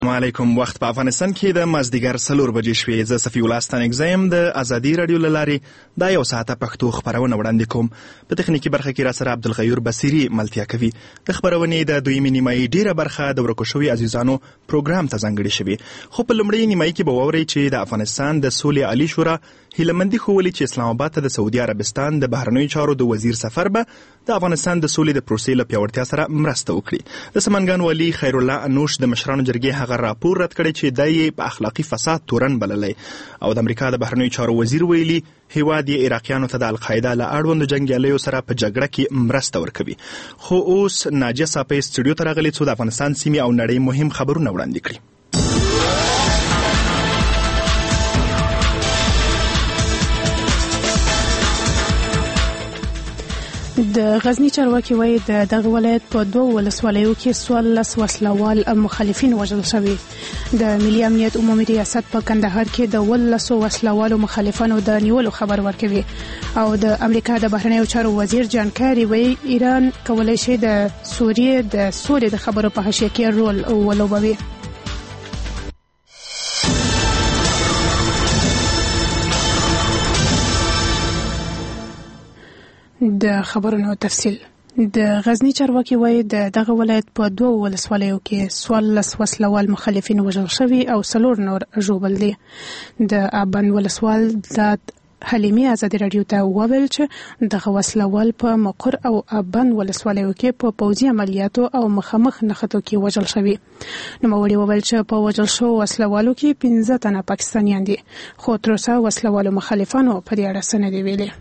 السلام علیکم. وخت په افغانستان کې د مازدیګر 4 بجې شوې. زه صفي الله ستانک زیم د ازادي رادیو له لارې دا یو ساعته پښتو خبرونه وړاندې کوم. په تخنیکي برخه کې را سره عبدالغیور بصیري ملتیا کوي. د خبرونې د دویمې نیمایي ډیره برخه د ورکو شوي عزیزانو پروګرام ته ځانګړې شوې. خو په لومړۍ نیمایي کې به واورئ چې د افغانستان د سولې عالی شورا هیلمندي ښوولې چې اسلام آباد ته د سعودي عربستان د بهرنیو چارو د وزیر سفر به د افغانستان د سولې د پروسې له پیاوړتیا سره مرسته وکړي. د سمنګان والي خیر الله انوش د مشرانو جرګې هغه راپور رد کړی چې دای په اخلاقی فساد تورن بللی او د امریکا د بهرنیو چارو وزیر ویلي هیواد یې عراقیانو ته د القاعده له اړوندو جنګیالیو سره په جګړه کې مرسته ورکوي. خو اوس ناجیه صافی سټوډیو ته راغلې څو د افغانستان سیمې او نړۍ مهم خبرونه وړاندې کړي. د غزنی چارواکي وایي د دغه ولایت په 2 ولسوالیو کې 14 وسلوال مخالفین وژل شوي. د ملي امنیت عمومي ریاست په کندهار کې د 18 وسلوالو مخالفانو د نیولو خبر ورکوي او د امریکا د بهرنیو چارو وزیر جان کاری وایي ایران کولای شي د سوریې د سولې د خبرو په حاشیه کې رول ولوبوي. د خبرونو تفصیل. د غزنی چارواکي وایي د دغه ولایت په 2 ولسوالیو کې 14 وسلوال مخالفین وژل شوي او 4 نور ژوبل دي. د ابن ولسوال د حلیمي ازادي رادیو ته وویل چې دغه وسلوال په مقر او ابن ولسوالیو کې په پوځي عملیاتو او مخامخ نښتو کې وژل شوي. نوموړي وویل چې په وژل شوو وسلوالو کې 15 تنه پاکستانیان دي، خو تر اوسه وسلوالو مخالفانو په دې اړه څه نه دي ویلي.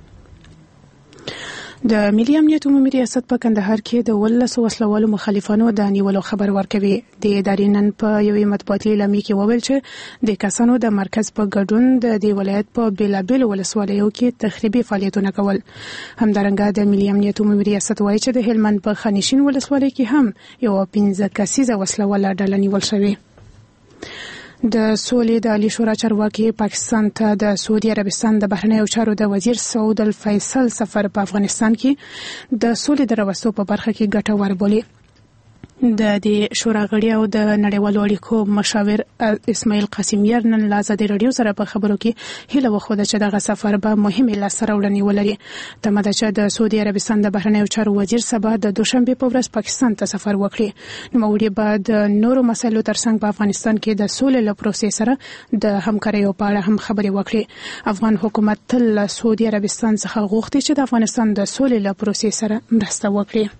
د ملي امنیت عمومي ریاست په کندهار کې د 18 وسلوالو مخالفانو د نیولو خبر ورکوي. د ادارې نن په یوې مطبوعاتي اعلامیه کې وویل چې د کسانو د مرکز په ګډون د دې ولایت په بیلابیلو ولسوالیو کې تخریبي فعالیتونه کول. همدارنګه د ملي امنیت عمومي ریاست وایي چې د هلمند په خانشین ولسوالۍ کې هم یو 15 کسیزه وسلواله ډله نیول شوې. د سولې د عالی شورا چارواکي پاکستان ته د سعودي عربستان د بهرنیو چارو د وزیر سعود الفیصل سفر په افغانستان کې د سولې د راوستو په برخه کې ګټور بولي. د دې شورا غړي او د نړیوالو اړیکو مشاور اسماعیل قاسمیار نن له ازادي رادیو سره په خبرو کې هیله وښوده چې دغه سفر به مهمې لاسته راوړنې ولري. تمه ده چې د سعودي عربستان د بهرنیو چارو وزیر سبا د دوشنبه په ورځ پاکستان ته سفر وکړي. نوموړي به د نورو مسایلو ترڅنګ په افغانستان کې د سولې له پروسې سره د همکاریو په اړه هم خبرې وکړي. افغان حکومت تل له سعودي عربستان څخه غوښتي چې د افغانستان د سولې له پروسې سره مرسته وکړي.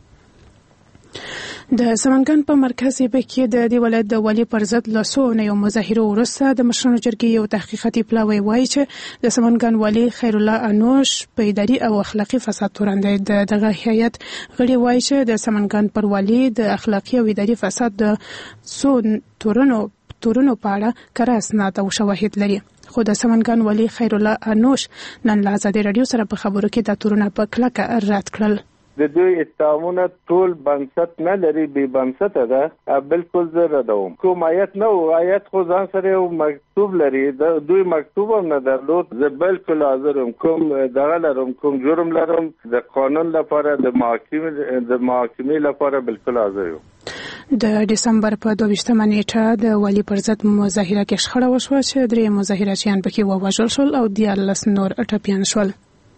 د سمنګان په مرکز کې د دې ولایت د والي پر ضد له څو یو مظاهرو وروسته د مشرانو جرګې یو تحقیقاتي پلاوی وایي چې د سمنګان والي خیر الله انوش په اداري او اخلاقی فساد تورن دی. دغه هیئت غړي وایي چې د سمنګان پر والي د اخلاقی او اداري فساد د څو تورنو په اړه کره اسناد او شواهد لري. خو د سمنګان والي خیر الله انوش نن له ازادي رادیو سره په خبرو کې د تورونه په کلکه رد کړل. د دوی اتهامونه ټول بنسټ نه لري، بې بنسټه ده. بالکل زه ردوم. کوم آیت نه و، آیت خو ځان سره یو مکتوب لري، د دوی مکتوب هم نه درلود. زه بالکل حاضرم، کوم دغه لرم، کوم جرم لرم، د قانون لپاره د محاکمې لپاره بالکل حاضر یم. د دسمبر په 22 نیټه د والي پر ضد مظاهره کې شخړه وشوه چې 3 مظاهرچیان پکې ووژل شول او 14 نور ټپیان شول.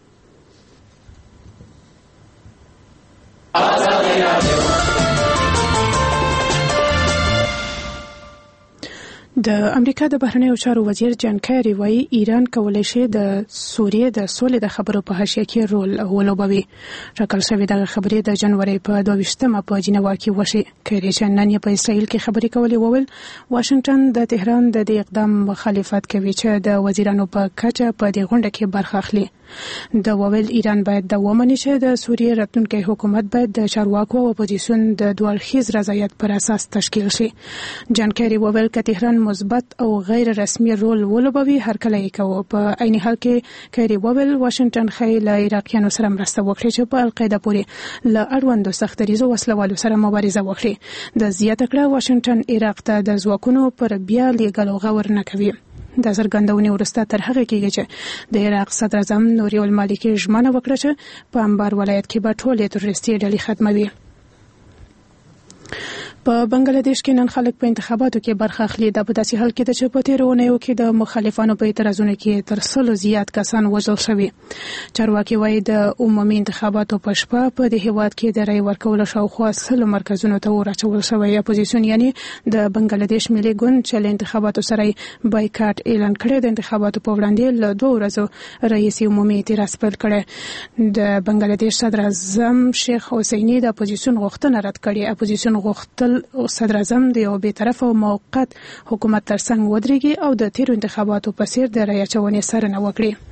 د امریکا د بهرنیو چارو وزیر جان کاری وایي ایران کولای شي د سوریې د سولې د خبرو په حاشیه کې رول ولوبوي. ټاکل شوې دغه خبرې د جنوري په 22 په جنیوا کې وشي. کاری چې نن په اسرائیل کې خبرې کولې وویل واشنگټن د تهران د دې اقدام مخالفت کوي چې د وزیرانو په کچه په دې غونډه کې برخه اخلي. د وویل ایران باید د ومني چې د سوریې راتلونکي حکومت باید د چارواکو او اپوزیسیون د دوه اړخیز رضایت پر اساس تشکیل شي. جان کاری وویل چې تهران مثبت او غیر رسمي رول ولوبوي هر کله یې کوي. په عین حال کې کاری وویل واشنگټن خې له عراقیانو سره مرسته وکړي چې په القاعده پورې له اړوندو سختریزو وسلوالو سره مبارزه وکړي. د زیاته کړه واشنگټن عراق ته د ځواکونو پر بیا لیږلو غور نه کوي. د څرګندونې وروسته تر هغه کېږي چې د عراق صدر اعظم نوري المالکي ژمنه وکړه چې په انبار ولایت کې به ټولې تروریستي ډلې ختموي. په بنگلاديش کې نن خلک په انتخاباتو کې برخه اخلي. دا په داسې حال کې ده چې په تیرو اونیو کې د مخالفانو په اعتراضونو کې تر 100 زیات کسان وژل شوي. چارواکي وايي د عمومي انتخاباتو په شپه په دې هیواد کې د رای ورکولو شاوخوا 100 مرکزونو ته ورچول شوی. اپوزیسیون یعنی د بنگلاديش ملي ګوند چې له انتخاباتو سره بایکاټ اعلان کړی د انتخاباتو په وړاندې له 2 ورځو رئیس عمومي اعتراض پیل کړی. د بنگلاديش صدر اعظم شیخ حسینی د اپوزیسیون غوښتنه رد کړې. اپوزیسیون غوښتل صدر اعظم د یو بې طرفه او موقت حکومت ترڅنګ ودرېږي او د تیرو انتخاباتو په څیر د رایې اچونې څارنه وکړي.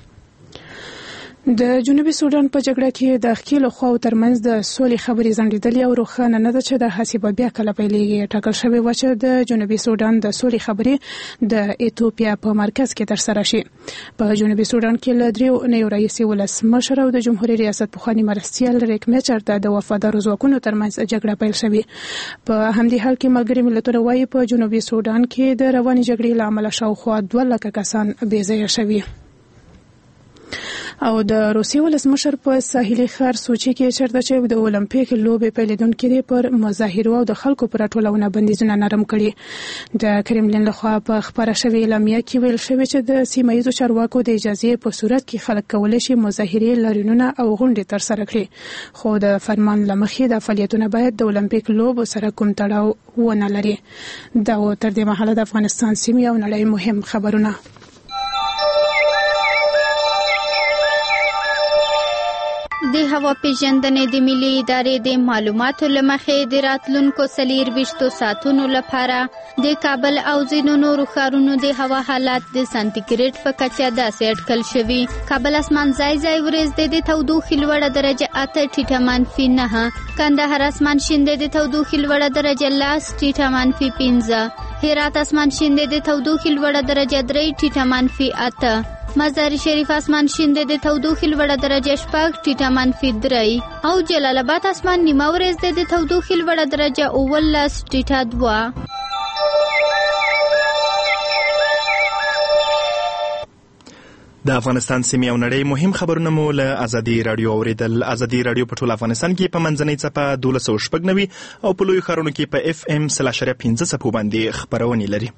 د جنوبي سودان په جګړه کې د ښکیلو خواو ترمنځ د سولې خبرې ځنډېدلې او روښانه نه ده چې د هڅې به بیا کله پیلېږي. ټاکل شوې وه چې د جنوبي سودان د سولې خبرې د ایتوپیا په مرکز کې ترسره شي. په جنوبي سودان کې له 3 اونیو راهیسې ولسمشر او د جمهوریت ریاست پخواني مرستیال ریک میچر ته د وفادارو ځواکونو ترمنځ جګړه پیل شوې. په همدې حال کې ملګري ملتونه وايي په جنوبي سودان کې د روانې جګړې له امله شاوخوا 2 لکه کسان بېځایه شوي. او د روسیې ولسمشر په ساحلي ښار سوچي کې چیرته چې د اولمپیک لوبې پیلېدونکې دي پر مظاهرو او د خلکو پر راټولونه بندیزونه نرم کړي. د کرملین لخوا په خبره شوې اعلامیه کې ویل شوی چې د سیمه ییزو چارواکو د اجازې په صورت کې خلک کولی شي مظاهرې لاریونونه او غونډې ترسره کړي، خو د فرمان له مخې د فعالیتونه باید د اولمپیک لوبو سره کوم تړاو ونه لري. دا تر دې مهاله د افغانستان سیمې او نړۍ مهم خبرونه. د هوا پیژندنې د ملي ادارې د معلوماتو له مخې د راتلونکو 24 ساعتونو لپاره د کابل او ځینو نورو ښارونو د هوا حالات د سانتیګریډ په کچه داسې اټکل شوي. کابل اسمان ځای ځای ورځ د تودوخې لوړه درجه 8 ټیټه منفي 9، کندهار اسمان شین د تودوخې لوړه درجه 10 ټیټه منفي 15، هرات اسمان شین د تودوخې لوړه درجه 3 ټیټه منفي 8، مزار شریف اسمان شین د تودوخې لوړه درجه 6 ټیټه منفي 3 او جلال آباد اسمان نیمه ورځ د تودوخې لوړه درجه 19 ټیټه 2. د افغانستان سیمې او نړۍ مهم خبرونه مو له ازادي رادیو اوریدل. ازادي رادیو په ټول افغانستان کې په منځنۍ څپه 1290 او په لوی ښارونو کې په FM 0.5 څپو باندې خبرونه لري.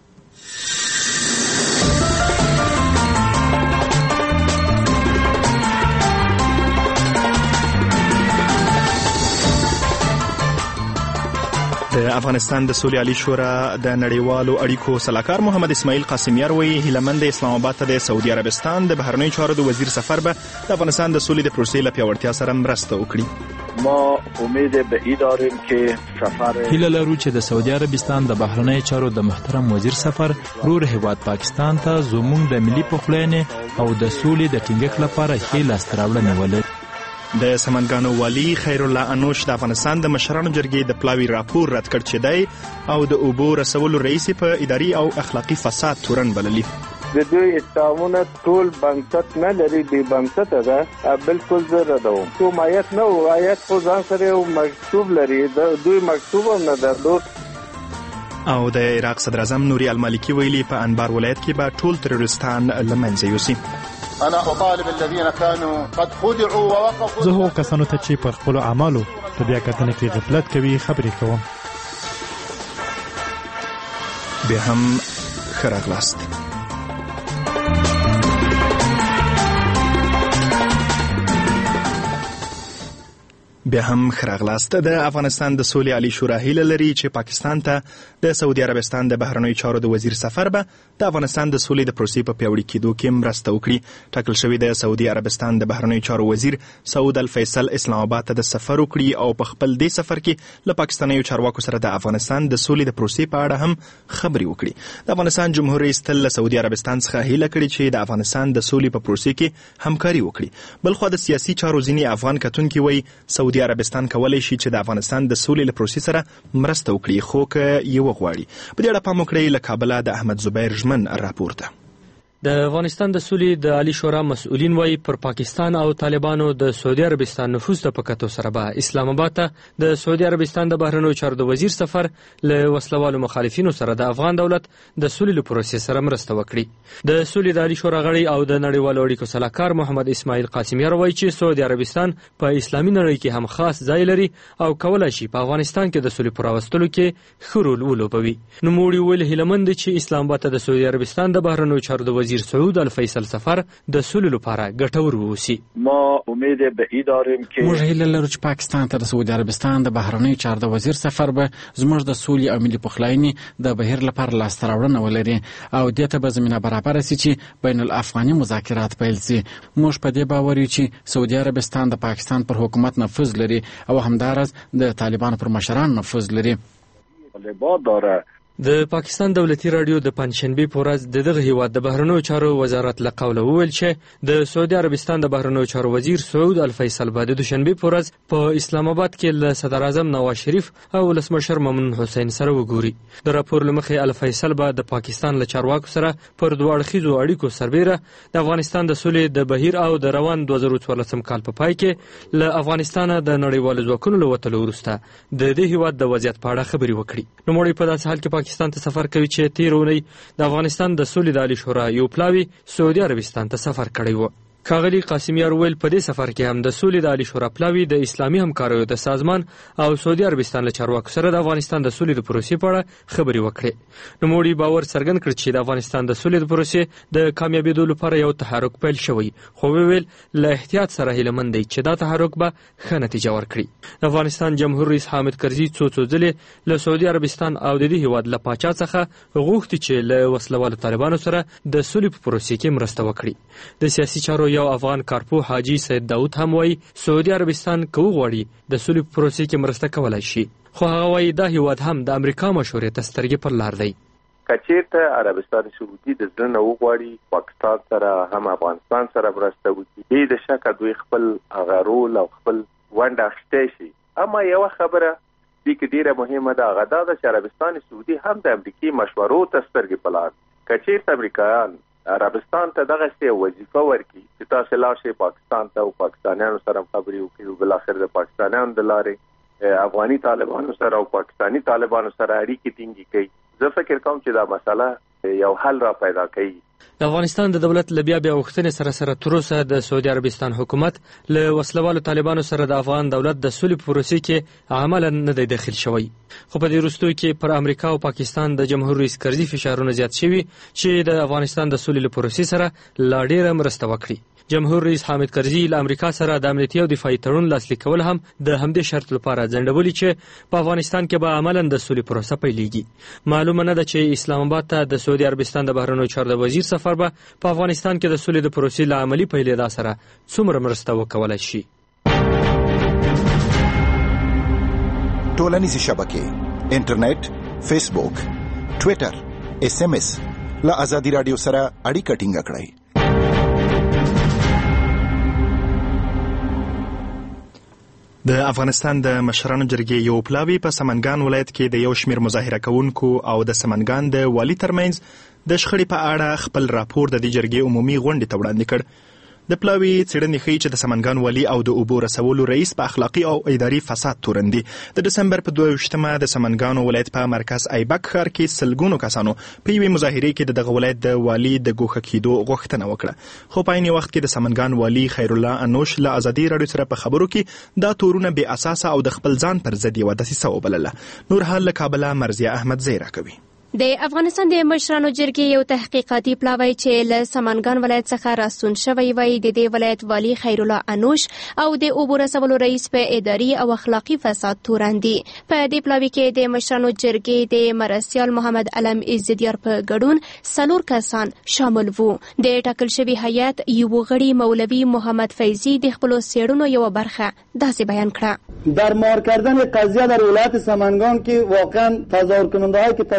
د افغانستان د سولې عالی شورا د نړیوالو اړیکو سلاکار محمد اسماعیل قاسمیار وایي هیلهمند اسلام آباد ته د سعودي عربستان د بهرنیو چارو د وزیر سفر به د افغانستان د سولې د پروسې له پیاوړتیا سره مرسته وکړي. ما امید به این داریم که سفر هیله لرو چې د سعودي عربستان د بهرنیو چارو د محترم وزیر سفر رور هیواد پاکستان ته زموږ د ملي پخلاینې او د سولې د ټینګښت لپاره ښې لاسته راوړنې ولري. د سمنګانو والی خیر الله انوش د افغانستان د مشرانو جرګې د پلاوي راپور رد کړ چې دی او د اوبو رسولو رئیس په اداري او اخلاقی فساد تورن بللی. د دوی اتهامونه ټول بنسټ نه لري، بې بنسټه ده، بالکل زه ردوم. کوم آیت نه و، آیت خو ځان سره یو مکتوب لري، د دوی مکتوب هم نه درلود. او د عراق صدر اعظم نوري المالکي ویلي په انبار ولایت کې به ټول تروریستان له منځه یوسي. انا اطالب الذين كانوا قد خدعوا ووقفوا زه هو کسانو ته چې په خپل اعمالو په بیا کتنه کې غفلت کوي خبرې کوم. بیا هم ښه راغلاست. بیا هم ښه راغلاست. د افغانستان د سولې عالی شورا هیله لري چې پاکستان ته د سعودي عربستان د بهرنیو چارو د وزیر سفر به د افغانستان د سولې د پروسې په پیاوړي کېدو کې مرسته وکړي. ټاکل شوی د سعودي عربستان د بهرنیو چارو وزیر سعود الفیصل اسلام آباد ته د سفر وکړي او په خپل دې سفر کې له پاکستانیو چارواکو سره د افغانستان د سولې د پروسې په اړه هم خبرې وکړي. د افغانستان جمهور رئیس تل له سعودي عربستان څخه هیله کړې چې د افغانستان د سولې په پروسې کې همکاري وکړي. بلخو د سیاسي چارو ځینې افغان کتونکي وایي سعودي عربستان کولای شي چې د افغانستان د سولې له پروسې سره مرسته وکړي، خو که یې وغواړي. په دې اړه پام وکړئ له کابله د احمد زبیر ژمن راپور ته. د افغانستان د سولې د عالی شورا مسؤلین وایي پر پاکستان او طالبانو د سعودي عربستان نفوذ ته په کتو سره به اسلام آباد ته د سعودي عربستان د بهرنیو چارو د وزیر سفر له وسلوالو مخالفینو سره د افغان دولت د سولې له پروسې سره مرسته وکړي. د سولې د عالی شورا غړی او د نړیوالو اړیکو صلاحکار محمد اسماعیل قاسمیار وایي چې سعودي عربستان په اسلامي نړۍ کې هم خاص ځای لري او کولای شي په افغانستان کې د سولې پراوستلو کې ښه رول ولوبوي. نوموړي ویل هیله مند چې اسلام آباد ته د سعودي عربستان د بهرنیو چارو د وزیر سعود الفیصل سفر د سولې لپاره ګټور ووسی. ما امید به این داریم که موږ هیله لرو چې پاکستان ته د سعودي عربستان د بهرنیو چارو د وزیر سفر به زموږ د سولې او ملي پخلاینې د بهیر لپاره لاسته راوړنه ولري او دې ته به زمینه برابره شي چې بین الافغاني مذاکرات پیل شي. موږ په دې باور یو چې سعودي عربستان د پاکستان پر حکومت نفوذ لري او همدارس د طالبانو پر مشران نفوذ لري. د پاکستان دولتي رادیو د پنځشنبه په ورځ د دغه هیواد د بهرنیو چارو وزارت له قوله وویل چې د سعودي عربستان د بهرنیو چارو وزیر سعود الفیصل به د دوشنبه په ورځ په اسلام آباد کې له صدر اعظم نواز شریف او ولسمشر ممنون حسین سره وګوري. د راپور لمخې الفیصل به د پاکستان له چارواکو سره پر دوه اړخیزو اړیکو سربیره د افغانستان د سولې د بهیر او د روان 2014 کال په پای کې له افغانستان د نړیوالو ځواکونو له وتلو وروسته د دې هیواد د وضعیت په اړه خبرې وکړي. نوموړي په داسې حال کې پاکستان ته سفر کوي چې تیر اونۍ د افغانستان د سولې د عالی شورا یو پلاوی سعودي عربستان ته سفر کړی و. ښاغلي قاسمیار ویل په دې سفر کې هم د سولې د عالی شورا پلاوی د اسلامي همکاریو د سازمان او سعودي عربستان له چارواکو سره د افغانستان د سولې د پروسې په اړه خبرې وکړې. نوموړي باور څرګند کړ چې د افغانستان د سولې د پروسې د کامیابېدو لپاره یو تحرک پیل شوی، خو ویل له احتیاط سره هیله مند دی چې دا تحرک به ښه نتیجه ورکړي. د افغانستان جمهور رئیس حامد کرزي څو ځلې له سعودي عربستان او د دې هیواد له پاچا څخه غوښتي چې له وسلوالو طالبانو سره د سولې په پروسې کې مرسته وکړي. د سیاسي چارو یو افغان کارپو حاجی سید داود هم وایي سعودي عربستان که وغواړي د سولې په پروسې کې مرسته کولای شي، خو هغه وایي دا هیواد هم د امریکا مشورې ته سترګې پر لار دی. که چېرته عربستان سعودي د زړه نه وغواړي پاکستان سره هم افغانستان سره مرسته وکړي، بې د شکه دوی خپل هغه رول او خپل ونډه اخیستی شي. اما یوه خبره دې کې ډېره مهمه ده، هغه دا ده چې عربستان سعودي هم د امریکې مشورو ته سترګې په لار. که چېرته امریکایان عربستان ته دغه څه وظیفه ورکړي چې تاسو لاړ شئ پاکستان ته او پاکستانیانو سره خبرې وکړي او بلاخره د پاکستانیانو د لارې افغاني طالبانو سره او پاکستاني طالبانو سره اړیکې ټینګې کوي، زه فکر کوم چې دا مسله یو حل را پیدا کوي. د افغانستان د دولت له بیا غوښتنې سره سره تر اوسه د سعودي عربستان حکومت له وسلوالو طالبانو سره د افغان دولت د سولې په پروسې کې عملاً نه دی داخل شوی، خو په دې وروستیو کې پر امریکا او پاکستان د جمهور رئیس کرزي فشارونه زیات شوي چې د افغانستان د سولې له پروسې سره لا ډېره مرسته وکړي. جمهور رئیس حامد کرزي له امریکا سره د امنیتي او دفاعي تړون لاسلیک کول هم د همدې شرط لپاره ځنډولي چې په افغانستان کې به عملاً د سولې پروسه پیلېږي. معلومه نه ده چې اسلام آباد ته د سعودي عربستان د بهرنیو چارو د وزیر سفر به په افغانستان کې د سولې د پروسې له عملي پیلېدا سره څومره مرسته وکولای شي. ټولنیزې شبکې، انټرنیټ، فیسبوک، ټویټر، SMS له ازادي رادیو سره اړیکه ټینګه کړئ. د افغانستان د مشرانو جرګې یو پلاوی په سمنګان ولایت کې د یو شمیر مظاهره کوونکو او د سمنګان د والي ترمنځ د شخړې په اړه خپل راپور د دې جرګې عمومي غونډې ته وړاندې کړ. د پلاوی څېړنې ښیي چې د سمنګان والي او د اوبو رسولو رئیس په اخلاقي او اداري فساد تورن دي. د دسمبر په 22مه د سمنګان ولایت په مرکز ایبک ښار کې سلګونو کسانو په یوې مظاهرې کې دغه ولایت د والي د ګوښه کېدو غوښتنه وکړه، خو په عین وخت کې د سمنګان والي خیر الله انوش له ازادي راډیو سره په خبرو کې دا تورونه بې اساسه او د خپل ځان پر ضد یوه دسیسه وبلله. نور حال له کابله مرضیه احمد زیرا کوي. د افغانستان د مشرانو جرګې یو تحقیقاتي پلاوی چې له سمنګان ولایت څخه راستون شوی وای د دې ولایت والی خیر الله انوش او د اوبو رسولو رئیس په اداري او اخلاقی فساد تورن دي. په دې پلاوی کې د مشرانو جرګې د مرسیال محمد علم عزتیار په ګډون 4 کسان شامل وو. د ټاکل شوی هیئت یو غړي مولوی محمد فیضی د خپل سیړونو یو برخه داسې بیان کړه. در مهار کردن قضیه در ولایت سمنگان که واقعا تظاهر کننده هایی که تظاهرات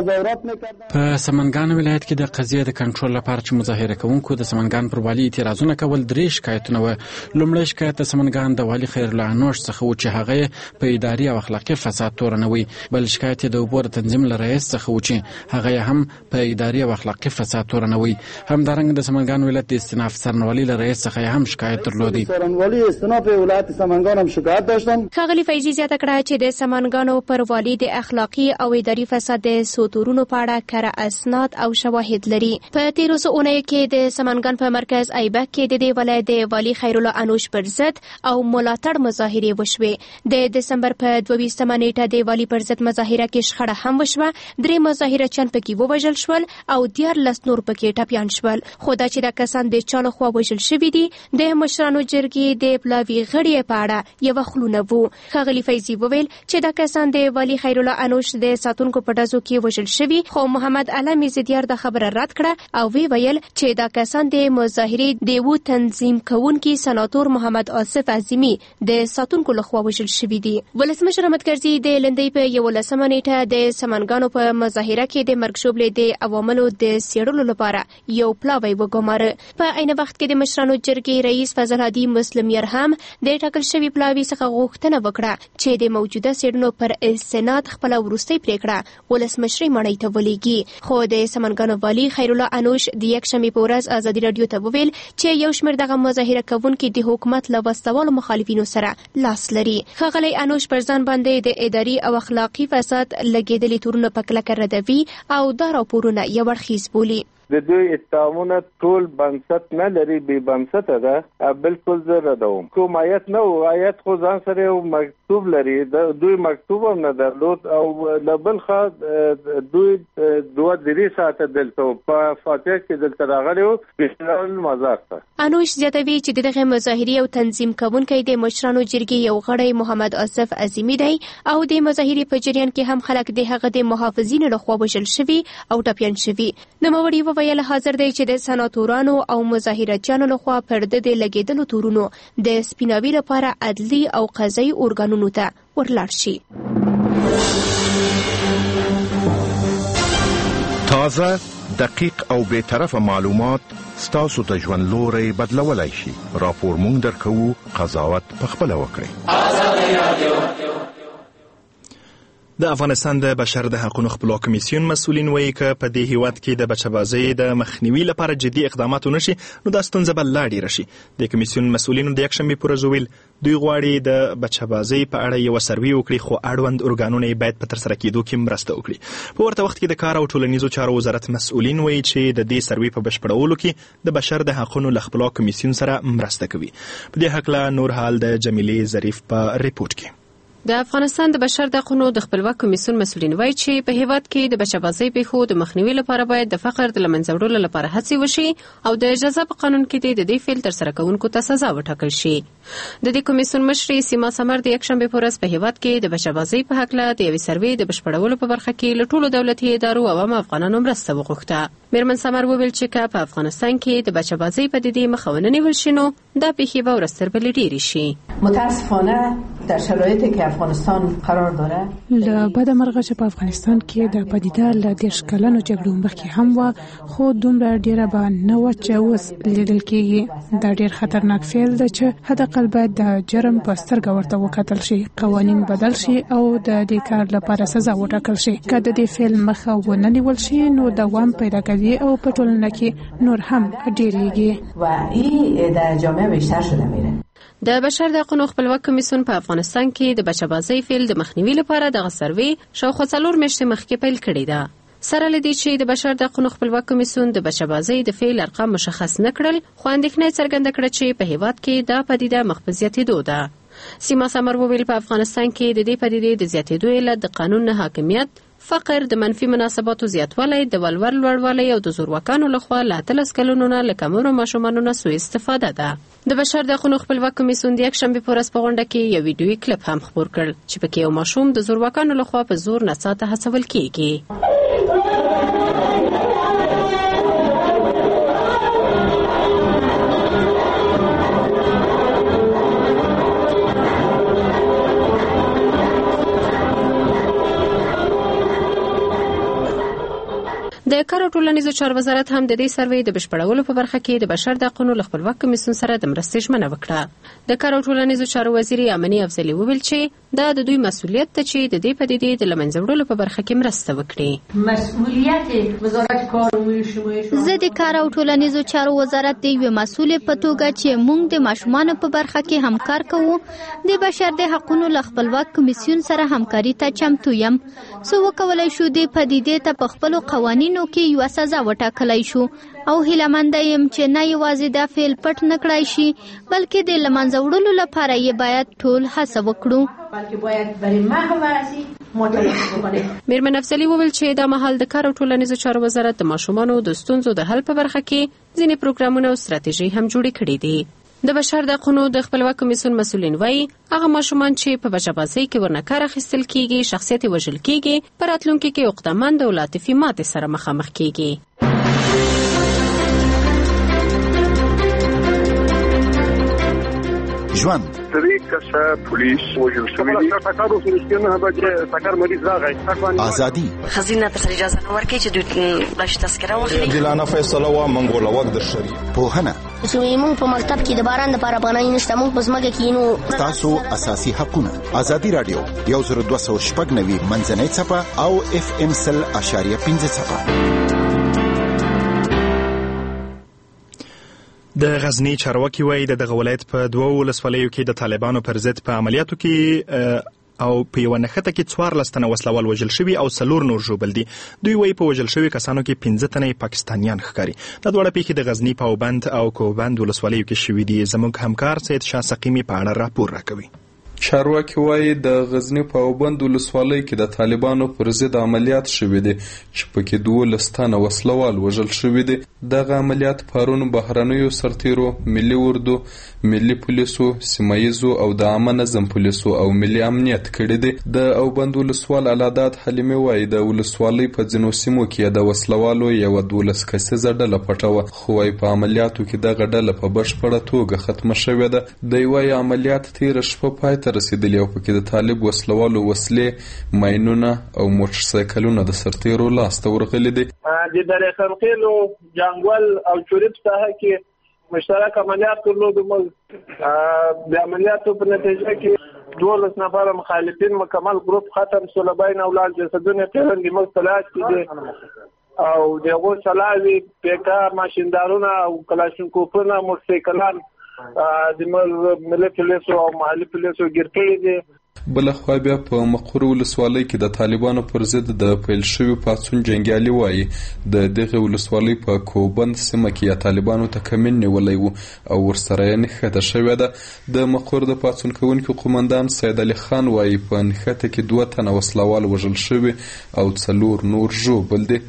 په سمنګان ولایت کې د قضیې د کنټرول لپاره چې مظاهره کوونکو د سمنګان پر والي اعتراضونه کول 3 شکایتونه و. لومړی شکایت د سمنګان د والي خیر الله انوش څخه و چې هغه په اداري او اخلاقی فساد تورنوي. بل شکایت د اوبو تنظیم له رئیس څخه و چې هغه هم په اداري او اخلاقی فساد تورنوي. همدارنګه د سمنګان ولایت د استناف سرنوالي له رئیس څخه هم شکایت درلودي. سرنوالي استناف ولایت سمنګان هم شکایت داشتن. ښاغلي فیضي زیاته کړه چې د سمنګانو پر والي د اخلاقی او اداري فساد د سوتورونو په اړه کره اسناد او شواهد لري. په تیرو څو اونیو کې د سمنګان په مرکز ایبک کې د دې ولایت د والي خیر الله انوش پر ضد او ملاتړ مظاهره وشوې. د دسمبر په 22مه نیټه د والي پر ضد مظاهره کې شخړه هم وشوه. 3 مظاهرچیان پکې ووژل شول او 14 نور پکې ټپیان شول. خو دا چې دا کسان د چا لخوا وژل شوي دي د مشرانو جرګې د پلاوي غړي په اړه یو خلونه وو. ښاغلي فیضي وویل چې دا کسان د والي خیر الله انوش د ساتونکو په ډزو کې وژل شوي. خو محمد علي زیدیار د خبره رد کړه او وی ویل چې دا کسان د مظاهرې د یو تنظیم کوونکي سناتور محمد آصف عظیمی د ساتونکو لخوا وژل شوي دي. ولسمشر احمد کرزي د لندۍ په 11مه نیټه د سمنګانو په مظاهره کې د مرګ ژوبلې د عواملو د څېړلو لپاره یو پلاوی وګماره. په عین وخت کې د مشرانو جرګې رئیس فضل هادي مسلمیر هم د ټاکل شوي پلاوی څخه غوښتنه وکړه چې د موجوده څېړنو پر استناد خپل وروستۍ پریکړه ولسمشرۍ مړۍ ته ولېږي. خو د سمنګانو والي خیر الله انوش د یکشنبې په ورځ ازادي رادیو ته وویل چې یو شمېر دغه مظاهره کوونکي د حکومت له وسوالو مخالفینو سره لاس لري. ښاغلی انوش پر ځان باندې د اداري او اخلاقی فساد لګېدلي تورونه په کلکه ردوي او دا راپورونه یو اړخیز بولي. د دوی اتهامونه ټول بنسټ نه لري، بې بنسټه ده. بالکل زه ردوم. کوم آیت نه و، آیت خو ځان سره یو مکتوب لري. دوی مکتوب هم نه درلود او له بل خوا دوی 2-3 ساعته دلته په فاتحه کې دلته راغلي وو بشار المزار ته. انوش زیاتوي چې دغه مظاهرې او تنظیم کوونکی د مشرانو جرګې یو غړی محمد آصف عظیمی دی او د مظاهرې په جریان کې هم خلک د هغه د محافظینو لخوا وژل شوي او ټپیان شوي. نوموړي ویل حاضر دی چې د سناتورانو او مظاهرچیانو لخوا پر د لګېدلو تورونو د سپیناوي لپاره عدلي او قضایي ارګانونو ته ورلاړ شي. تازه، دقیق او بې طرفه معلومات ستاسو د ژوند لوري بدلولای شي. راپور مونږ درکوو، قضاوت پخپله وکړئ. د افغانستان د بشر د حقوقو خپلواک کمیسیون مسؤلین وایي چې په دې هیواد کې د بچه‌بازۍ د مخنیوي لپاره جدي اقدامات ونشي نو دا ستونزه به لا ډېره شي. د کمیسیون مسؤلینو د یکشنبې په ورځ ویل دوی غواړي د بچه‌بازۍ په اړه یو سروې وکړي، خو اړوند ارګانونه یې باید په ترسره کېدو کې مرسته وکړي. په ورته وخت کې د کار او ټولنیزو چارو وزارت مسؤلین وایي چې د دې سروې په بشپړولو کې د بشر د حقوقو خپلواک کمیسیون سره مرسته کوي. په دې هکله نور حال د جمیلې ظریف په ریپورت کې. د افغانستان د بشر د حقوقو د خپلواک کمیسیون مسؤلین وایي چې په هیواد کې د بچه‌بازۍ پیښو د مخنیوي لپاره باید د فقر د لمنځه وړلو لپاره هڅې وشي او د جزا په قانون کې د دې فعل ترسره کوونکو ته سزا وټاکل شي. د دې کمیسیون مشرې سیما سمر د یکشنبې په ورځ په هیواد کې د بچه‌بازۍ په هکله د یوې سروې د بشپړولو په برخه کې له ټولو دولتي ادارو او عامه افغانانو مرسته وغوښته. میرمن سمر وویل چې په افغانستان کې د بچه‌بازۍ پدیدې مخه ونه نیول شي نو دا پیښې به ورستر بلې ډېرې شي. متاسفانه در شرایطی که افغانستان قرار داره له بده مرغه چې په افغانستان کې د پدیده له 10 کلونو جګړو مخکې هم و، خو دومره ډیره به نه و چې اوس لیدل کېږي. دا ډیر خطرناک فعل دی چې حداقل باید د جرم په سترګه ورته وکتل شي، قوانین بدل شي او د دې کار لپاره سزا وټاکل شي. که د دې فعل مخه ونه نیول شي نو دوام پیدا کوي او په ټولنه کې نور هم ډیریږي و این در جامعه بیشتر شده میره. د بشر د حقوقو خپلواک کمیسیون په افغانستان کې د بچه‌بازۍ فعل د مخنیوي لپاره دغه سروې شاوخوا 4 میاشتې مخکې پیل کړې ده. سره لدی چې د بشر د حقوقو خپلواک کمیسیون د بچه‌بازۍ د فعل ارقام مشخص نه کړل، خو اندېښنه څرګنده کړه چې په هیواد کې دا پدیده مخ په زیاتېدو ده. سیما سمر وویل په افغانستان کې د دې پدیدې د زیاتېدو علت د قانون نه حاکمیت، فقر، د منفي مناسباتو زیاتوالی، د ولور لوړوالی او د زورواکانو لخوا له 13 کلونو نه له کمو ماشومانو نه سوء استفاده ده. د بشر د حقوقو خپلواک کمیسیون د یکشنبې په ورځ په غونډه کې یو ویډیویي کلیپ هم خپور کړ چې پکې یو ماشوم د زورواکانو لخوا په زور نڅا ته هڅول کېږي. د کار او ټولنیزو چارو وزارت هم د دې سروې د بشپړولو په برخه کې د بشر د حقوقو له خپلواک کمیسیون سره د مرستې ژمنه وکړه. د کار او ټولنیزو چارو وزیر امني افضلي وویل چې دا د دوی مسؤلیت ته چې د دې پدیدې د لمنځه وړلو په برخه کې مرسته وکړي. مسؤلیت وزارت کار او زه د کار او ټولنیزو چارو وزارت د یو مسؤل په توګه چې موږ د ماشومانو په برخه کې همکار کوو د بشر د حقوقو له خپلواک کمیسیون سره همکاري ته چمتو یم. څو وکولای شو د پدیدې ته په خپل قوانینو کې یو سزا وټاکلای شو او هیلهمند یم چې نه یوازې دا فعل پټ نه کړای شي بلکې د لمنځه وړلو لپاره یې باید ټول هڅه وکړو. میرمن افضلي وویل چې دا مهال د کار او ټولنیزو چارو وزارت د ماشومانو د ستونزو د حل په برخه کې ځینې پروګرامونه او ستراتیژي هم جوړې کړې دي. د بشر د حقوقو د خپلواک کمیسیون مسؤلین وایي هغه ماشومان چې په بچه‌بازۍ کې ورنه کار اخیستل کیږي شخصیت یې وژل کیږي په راتلونکي کې عقده‌مند او عاطفي ماتې سره مخامخ کیږي. ژوند ازادي خزینه ته اجازه نه ورکړي چې دوی بلش تذکره واخلي. دلانه فیصله وا منګول وخت در شری پوهنه چې موږ په مکتب کې د باران لپاره پناه نشته موږ په ځمکه کې نو تاسو اساسي حقونه ازادي رادیو 1290 منځنۍ صفه او FM 100.5 صفه. د غزنی چارواکي وایي د دغه ولایت په 2 ولسوالیو کې د طالبانو پر ضد په عملیاتو کې او په یو نښته کې 14 تنه وسلوال وژل شوي او 4 نور ژوبل دي. دوی وایي په وژل شوي کسانو کې 15 تنه پاکستانیان ښکاري. د دواړه پیښې د غزنی پاوبند او کوبند ولسوالیو کې شوي دي. زموږ همکار سید شاه سقیمی په اړه راپور راکوي. چارواکي وایي د غزنی پاوبند ولسوالۍ کې د طالبانو پر ضد عملیات شوي دي چې پکې 12 تنه وسلوال وژل شوي دي. دغه عملیات پرون بهرنیو سرتیرو، ملي اردو، ملي پولیسو، سیمایزو او د عامه نظم پولیسو او ملي امنیت کړي دي. د اوبند ولسوال علادات حلیمي وایي د ولسوالۍ په ځینو سیمو کې د وسلوالو یو 12 کسیزه ډله پټه خو وايي په عملیاتو کې دغه ډله په بشپړه توګه ختمه شوې ده. دوی وایي عملیات تېره شپه پای ته رسیدلی او پکې د طالب وسلوالو وسلې، ماینونه او موټر سایکلونه د سرتیرو لاسته ورغلي دي. د درې خرقیلو جنگول او چوریب ساحه کې مشترک عملیات درلودو. د عملیاتو په نتیجه کې 12 نفر مخالفین مکمل ګروپ ختم شول. بین اولاد جسدونه ترندې مختلات دي او دغه چلاوي پیکا ماشیندارونه او کلاشینکوفونه موټرسایکلان د ملي پولیسو او محلي پولیسو ګیر کړي دي. بلخوا بیا په مقر ولسوالۍ کې د طالبانو پر ضد د پیل شوي پاڅون جنګیالي وایي د دغه ولسوالۍ په کوبند سیمه کې طالبانو ته کمین نیولی و او ورسره یې نښته شوې ده. د مقر د پاڅون کوونکي قومندان سید علي خان وایي په نښته کې 2 تنه وسلوال وژل شوي او 4 نور ژوبل دي.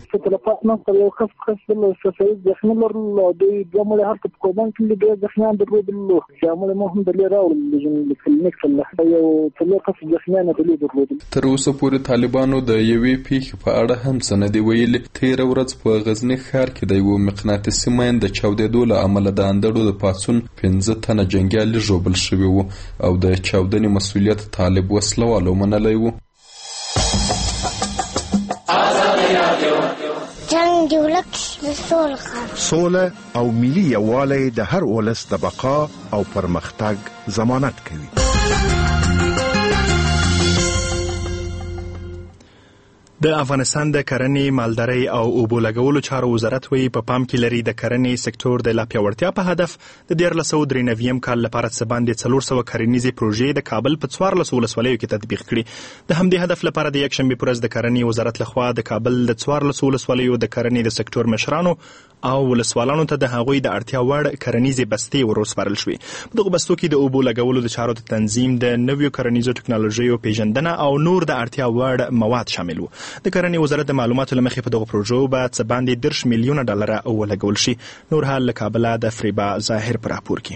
تر اوسه پورې طالبانو د یوې پیښې په اړه هم څه نه دي ویلي. تېره ورځ په غزني ښار کې د یوه مقناطیسي ماین د چاودېدو له امله د اندړو د پاڅون 15 تنه جنګیالي ژوبل شوي وو او د چاودنې مسؤلیت طالب وسلوالو منلی وو. جنگ د ولس سوله او ملي یووالی د هر ولس د بقا او پرمختګ ضمانت کوي. د افغانستان د کرنې، مالدارۍ او اوبو لګولو چارو وزارت وایي په پام کې لري د کرنې سکتور د لا پیاوړتیا په هدف د 1493 کال لپاره څه باندې 400 کرنیزې پروژې د کابل په 14 ولسوالیو کې تطبیق کړي. د همدې هدف لپاره د یکشنبې پر ورځ د کرنې وزارت لخوا د کابل د 14 ولسوالیو د کرنې د سکتور مشرانو او ولسوالانو ته د هغوی د اړتیا وړ کرنیزې بستې وروسپارل شوې. په دغه بستو کې د اوبو لګولو د چارو د تنظیم، د نویو کرنیزو ټکنالوژیو پیژندنه او نور د اړتیا وړ مواد شامل وو. د کرنې وزارت د معلوماتو له مخې په دغه پروژو به څه باندې $10 میلیونه ولګول شي. نور حال له کابله د فریبا ظاهر پر راپور کې.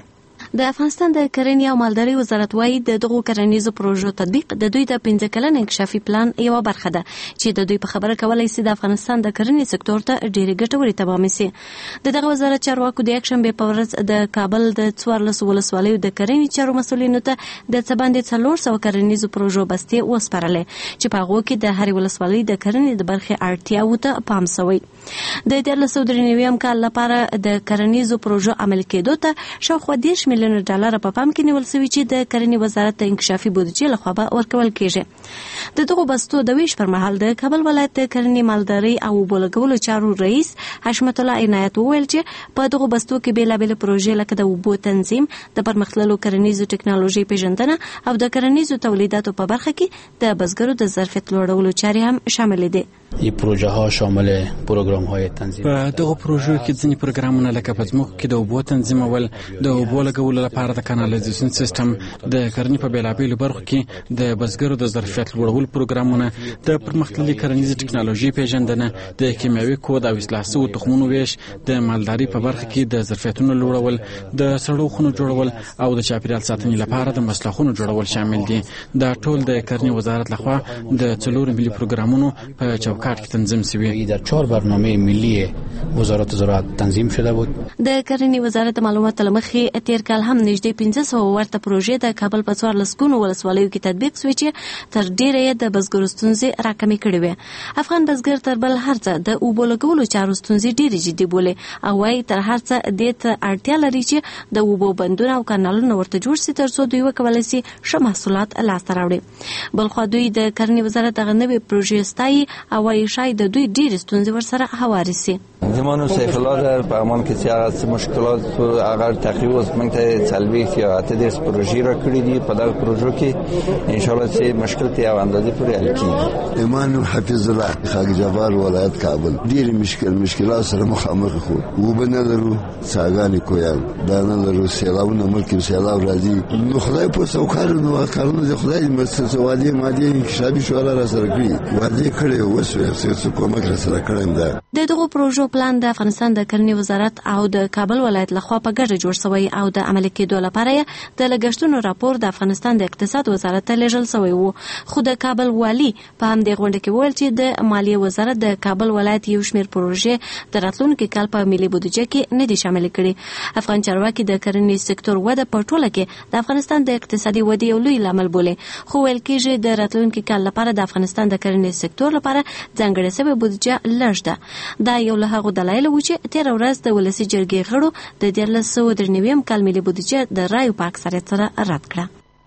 د افغانستان د کرنې او مالدارۍ وزارت وايي د دغو کرنیزو پروژو تطبیق د دوی د 15 کلن انکشافي پلان یوه برخه ده چې د دوی په خبره کولای شي د افغانستان د کرنې سکتور ته ډېرې ګټورې تمامې شي. دغه وزارت چارواکو د یکشنبې په ورځ د کابل د 14 ولسوالیو د کرنې چارو مسؤلینو ته د څه باندې 400 کرنیزو پروژو بستې وسپارلې چې په هغو کې د هرې ولسوالۍ د کرنې د برخې اړتیاوو ته پام شوی. د 1393 کال لپاره د کرنیزو پروژو عمل کېدو ته شاوخوا $10 میلیونه په پام کې نیول شوي چې د کرنې وزارت د انکشافي بودیجې لخوا به ورکول کېږي. د دغو بستو د ویش پر مهال د کابل ولایت د کرنې مالدارۍ او اوبو لګولو چارو رئیس حشمت الله عنایت وویل چې په دغو بستو کې بېلابېلې پروژې لکه د اوبو تنظیم، د پرمختللو کرنیزو ټکنالوژۍ پیژندنه او د کرنیزو تولیداتو په برخه کې د بزګرو د ظرفیت لوړولو چارې هم شامل دي. این پروژه ها شامل پروگرام های تنظیم په دغه پروژو کې ځینې پروګرامونه لکه په ځمکو کې د اوبو تنظیمول، د اوبو لګولو لپاره د کانالیزیشن سیستم، د کرنې په بیلابېلو برخو کې د بزګرو د ظرفیت لوړولو پروګرامونه، د پرمختللي کرنیزې ټکنالوژۍ پیژندنه، د کیمیاوي کود او اصلاح شویو تخمونو ویش، د مالدارۍ په برخه کې د ظرفیتونو لوړول، د سړو خونو جوړول او د چاپیریال ساتنې لپاره د مسلخونو جوړول شامل دي. دا ټول د کرنې وزارت لخوا د 4 ملي پروګرامونو په چوکاټ کې تنظیم شوی. در 4 برنامه ملی وزارت زراعت تنظیم شده بود. د کرنې وزارت معلومات لمخې تیر کال هم نږدې 1500 ورته پروژې د کابل په 14 ولسوالیو کې تطبیق شوې چې تر ډیره یې د بزګرو ستونزې راکمې کړې وې. افغان بزګر تر بل هر څه د اوبو لګولو چارو ستونزې ډېرې جدي بولي او وايي تر هر څه دې ته اړتیا لري چې د اوبو بندونه او کانالونه ورته جوړ شي ترڅو دوی وکولای شي ښه محصولات لاسته راوړي. بلخوا دوی د کرنې وزارت دغه نوې پروژې ستایي او وايي شاید د دوی ډېرې ستونزې ورسره هوارې شي. زمان سیف الله در برمان کسی از مشکلات اگر تقریبا از من تا تلویح یا اتدرس پروژه را کردی پدر پروژه که انشالله سی مشکل تی او اندازه پوری حل کی. ایمان حفظ الله خاک جبار ولایت کابل ډیر مشکلات سره مخامخ خو و به ندارو څاګانی کویل دا ندارو سیلاونه ملک سیلاو راځي نو خدای په سوکارونو کارونو د خدای مسوادي مادي انکشافي شورا را سره کړی وادي کړی وسوي څه کومک را سره کړم. دا د دغو پروژو پلان د افغانستان د کرنې وزارت او د کابل ولایت لخوا په ګډه جوړ شوی او د عملي کېدو لپاره د لګښتونو راپور د افغانستان د اقتصاد وزارت ته لیږل شوی و. خو د کابل والي په همدې غونډه کې وویل چې د مالیې وزارت د کابل ولایت یو شمېر پروژې د راتلونکي کال په ملي بودیجه کې نه دي شاملې کړي. افغان چارواکي د کرنې سکتور وده په ټوله کې د افغانستان د اقتصادي ودې یو لوی لامل بولي، خو ویل کېږي د راتلونکي کال لپاره د افغانستان د کرنې سکتور لپاره ځانګړې شوې بودیجه لږ ده. دا یو له هغو دلایلو و چې تېره ورځ د ولسي جرګې غړو د 1393 کال ملي بودیجه د رایو په اکثریت سره رد کړه.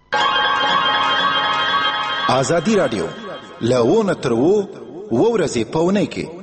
ازادي راډیو له تر ورځې په اونۍ کې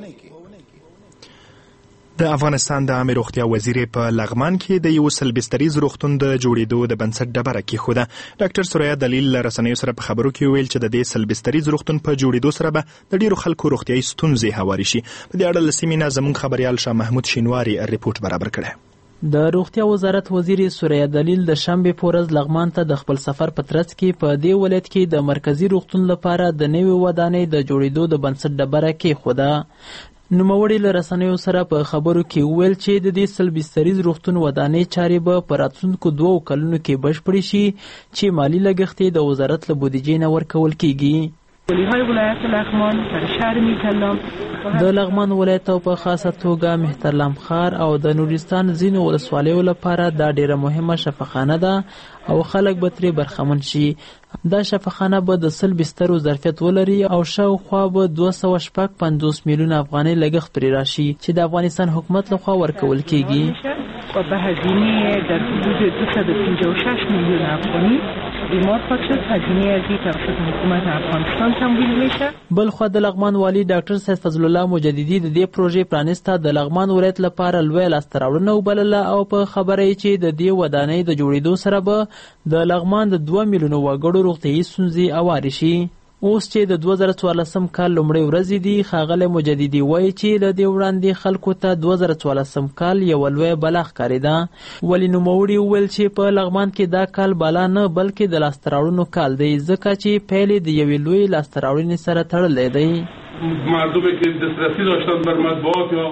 د افغانستان د عامه روغتیا وزیر په لغمان کې د یو سلبستریز روغتون د جوړېدو د بنسټ ډبره کېښوده. ډاکټر سوریا دلیل له رسنیو سره په خبرو کې ویل چې د دې سلبستریز روغتون په جوړېدو سره به د ډېرو خلکو روغتیایي ستونزې هوارې شي. په دې اړه له سیمې نه زموږ خبریال شاه محمود شینواري ریپورټ برابر کړی. د روغتیا وزارت وزیر سوریا دلیل د شنبې په ورځ لغمان ته د خپل سفر په ترڅ کې په دې ولایت کې د مرکزی روغتون لپاره د نوې ودانۍ د جوړېدو د بنسټ ډبره کېښوده. نوموړي له رسنیو سره په خبرو کې وویل چې د دې سلبستریز روغتون ودانۍ چارې به په راتلونکو 2 کلونو کې بشپړې شي چې مالي لګښت یې د وزارت له بودیجې نه ورکول کېږي. ولایت لغمان در شهر میتلام د لغمان ولایت او په خاصه توګه مهترلام ښار او د نورستان ځینو ولسوالیو لپاره دا ډیره مهمه شفاخانه ده او خلک به ترې برخمن شي. دا شفاخانه به د 100 بسترو ظرفیت ولري او شاوخوا به 250 میلیون افغانۍ لګښت پرې راشي چې د افغانستان حکومت لخوا ورکول کېږي. و به هزینه در حدود 256 میلیون افغانی بیمار خواهد شد. هزینه از این توسط حکومت افغانستان تمویل میشه. بلخوا د لغمان والی ډاکټر سید فضل الله مجددي د دې پروژې پرانسته د لغمان ولایت لپاره لوی لاسته راوړنه وبلله او په خبره یې چې د دې ودانۍ د جوړېدو سره به د لغمان د 2 میلیونو وګړو روغتیایي ستونزې هوارې شي. اوس چې د 2014 کال لومړۍ ورځې دي، ښاغلی مجددي وایي چې له دې وړاندې خلکو ته 2014 کال یوه لویه بلا ښکارېده. ولې نوموړي وویل چې په لغمان کې دا کال بلا نه بلکې د لاسته راوړنو کال دی، ځکه چې پیل یې د یوې لویې لاسته راوړنې سره تړلی دی. مردمی که دسترسی داشتن بر مطبوعات یا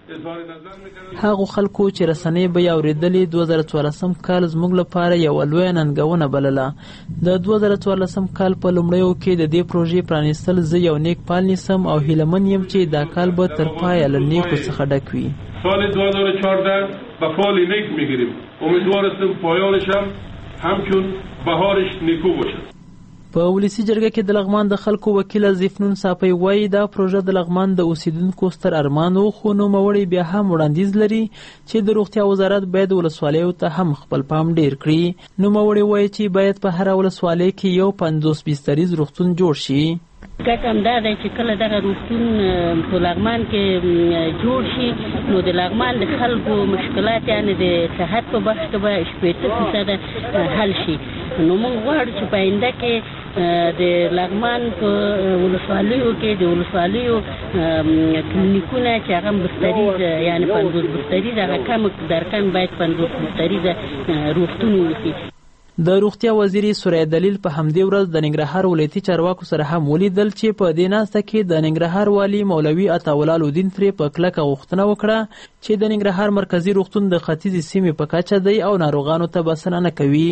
هغو خلکو چې رسنۍ به یې اورېدلې 2014 کال زموږ لپاره یوه لویه ننګونه بلله. د 2014 کال په لومړیو کې د دې پروژې پرانیستل زه یو نیک پال نیسم او هیلهمن یم چې دا کال به تر پایه له نیکو څخه ډک وي. سال 2014 به فال نیک میگیریم. امیدوارستم پایانش هم همچون بهارش نیکو باشد. په ولسی جرګه کې د لغمان د خلکو وکیل زیفنون صافی وایي دا پروژه د لغمان د اوسیدونکو ستر ارمان و، خو نوموړی بیا هم وړاندیز لري چې د روغتیا وزارت باید ولسوالیو ته هم خپل پام ډیر کړي. نوموړی وایي چې باید په هر ولسوالۍ کې یو 50 بستریز روغتون جوړ شي. ګټه هم دا ده چې کله دغه روغتون په لغمان کې جوړ شي نو د لغمان د خلکو مشکلات یعنې د صحت په بخش کې به 80% حل شي. نو موږ غواړو چې په آینده کې د لغمان په ولسوالیو کې د ولسوالیو کلینیکونه چې هغه بستریز یعنې 50 بستریز هغه کم در کم باید 50 بستریز روغتون وشي. د روغتیا وزیر سوریه دلیل په همدې ورځ د ننګرهار ولایتي چارواکو سره هم ولیدل چې په دې ناسته کې د ننګرهار والي مولوي عطاالله الدین ترې په کلکه غوښتنه وکړه چې د ننګرهار مرکزي روغتون د ختیځې سیمې په کچه دی او ناروغانو ته بسنه نه کوي.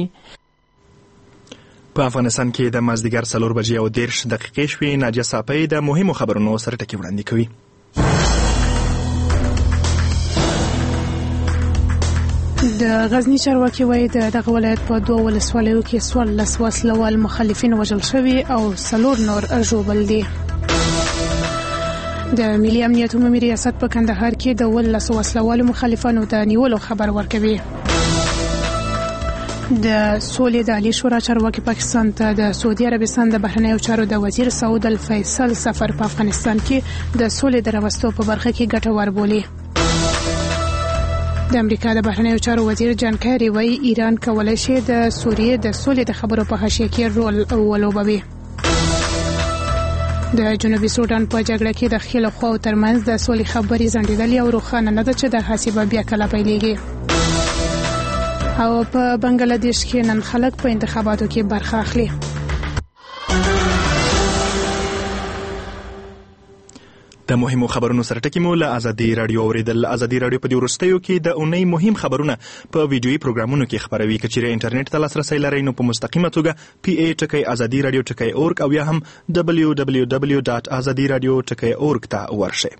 په افغانستان کې د مازدیګر 4:30 شوې. ناجیه صافی د مهمو خبرونو سره ټکی وړاندې کوي. د غزنی چارواکي وایي دغه ولایت په 2 ولسوالیو کې 14 وسلوال مخالفین وژل شوي او 4 نور ژوبل دي. د ملي امنیت عمومي ریاست په کندهار کې د 12 وسلوالو مخالفانو د نیولو خبر ورکوي. د سولې د عالی شورا چارواکي پاکستان ته د سعودي عربستان د بهرنیو چارو د وزیر سعود الفیصل سفر په افغانستان کې د سولې د راوستو په برخه کې ګټور بولي. د امریکا د بهرنیو چارو وزیر جان کیری وایي ایران کولی شي د سوریې د سولې د خبرو په حاشیه کې رول ولوبوي. د جنوبي سودان په جګړه کې د خیل خواو ترمنځ د سولې خبرې ځنډېدلې او روښانه نه ده چې د حسابه بیا کله پیلېږي. او په بنگلاديش کې نن خلک په انتخاباتو کې برخه اخلي. د مهمو خبرونو سره ټکی مو له ازادي رادیو اوریدل. ازادي رادیو په دې وروستیو کې د اونۍ مهم خبرونه په ویډیويي پروګرامونو کې خبروي. که چیرې انټرنیټ ته لاسرسی لرئ نو په مستقیمه توګه PA.azadiradio.org او یا هم www.azadiradio.org ته ورشئ.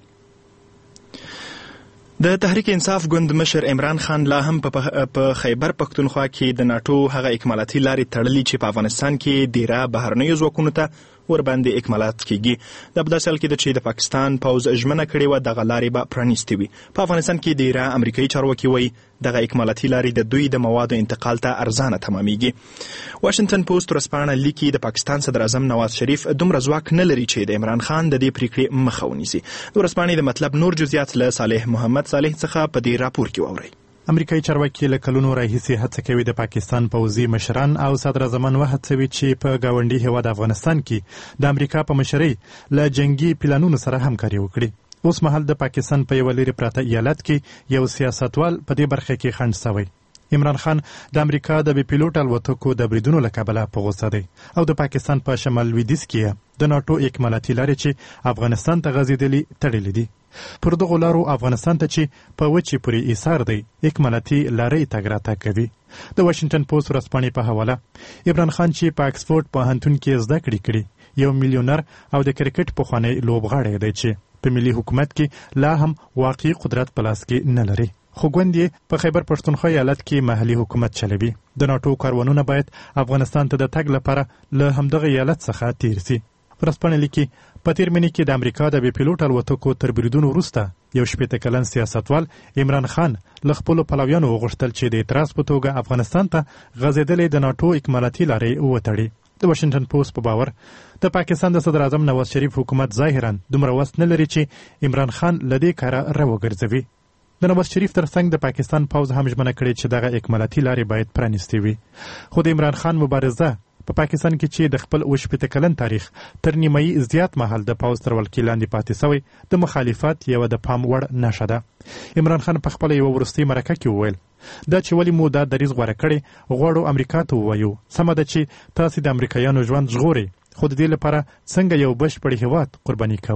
د تحریک انصاف ګوند مشر عمران خان لا هم په خیبر پښتونخوا کې د ناټو هغه اکمالاتي لارې تړلي چې په افغانستان کې ډیره بهرنیو ځواکونو ته ورباندې اکمالات کیږي. د په داسې حال کې ده چې د پاکستان پوځ ژمنه کړې وه دغه لارې به پرانیستې وي. په افغانستان کې ډیره امریکایي چارواکي وایي دغه اکمالاتي لارې د دوی د موادو انتقال ته ارزانه تمامیږي. واشنگټن پوسټ ورځپاڼه لیکي د پاکستان صدر اعظم نواز شریف دومره ځواک نه لري چې د عمران خان د دې پریکړې مخه ونیسي. د ورځپاڼې د مطلب نور جزئیات له صالح محمد صالح څخه په دې راپور کې واورئ. امریکایي چارواکي له کلونو راهیسې هڅه کوي د پاکستان پوځي مشران او صدر اعظمان وهڅوي چې په ګاونډي هیواد افغانستان کې د امریکا په مشرۍ له جنگي پلانونو سره همکاري وکړي. اوس مهال د پاکستان په یو لري پراته ایالت کې یو سیاستوال په دې برخه کې خنډ شوی. عمران خان د امریکا د بي پیلوټ الوتکو د بریدونو له کبله په غوسه دی او د پاکستان په شمال لویدیځ کې د ناټو اکمالاتي لارې چې افغانستان ته غځېدلي تړلې دي. پر دغو لارو افغانستان ته چې په وچې پورې ایثار دی اکمالاتي لارې تګ راتګ کوي. د واشنگټن پوسټ ورځپاڼې په حواله عمران خان چې په آکسفورډ پوهنتون کې زده کړې یو میلیونر او د کرکټ پخوانی لوبغاړی دی چې په ملي حکومت کې لا هم واقعي قدرت په لاس کې نه لري. خو ګوند یې په خیبر پښتونخوا ایالت کې محلي حکومت چلوي. د ناټو کاروانونه باید افغانستان ته د تګ لپاره له همدغه ایالت څخه تیر سي. ورځپاڼه لیکي په تیر مني کې د امریکا د بي پیلوټ الوتکو تر بریدونو وروسته یو 80 کلن سیاستوال عمران خان له خپلو پلویانو وغوښتل چې د اعتراض په توګه افغانستان ته غځېدلې د ناټو اکمالاتي لارې وتړي. د واشنگټن پوسټ په باور د پاکستان د صدر اعظم نواز شریف حکومت ظاهرا دومره وس نه لري چې عمران خان له دې کاره راوګرځوي. د نواز شریف ترڅنګ د پاکستان پوځ هم ژمنه کړې چې دغه اکمالاتي لارې باید پرانیستې وي. خو د عمران خان مبارزه په پاکستان کې چې د خپل 80 کلن تاریخ تر نیمایي زیات مهال د پوځ تر ولکې لاندې پاتې شوی د مخالفت یوه د پام وړ نښه ده. عمران خان په خپله یوه وروستۍ مرکه کې وویل دا چې ولې مو دا دریځ غوره کړی غواړو امریکا ته ووایو سمه ده چې تاسې د امریکایانو ژوند ژغورئ خو د دې لپاره څنګه یو بشپړ هیواد قرباني کوئ.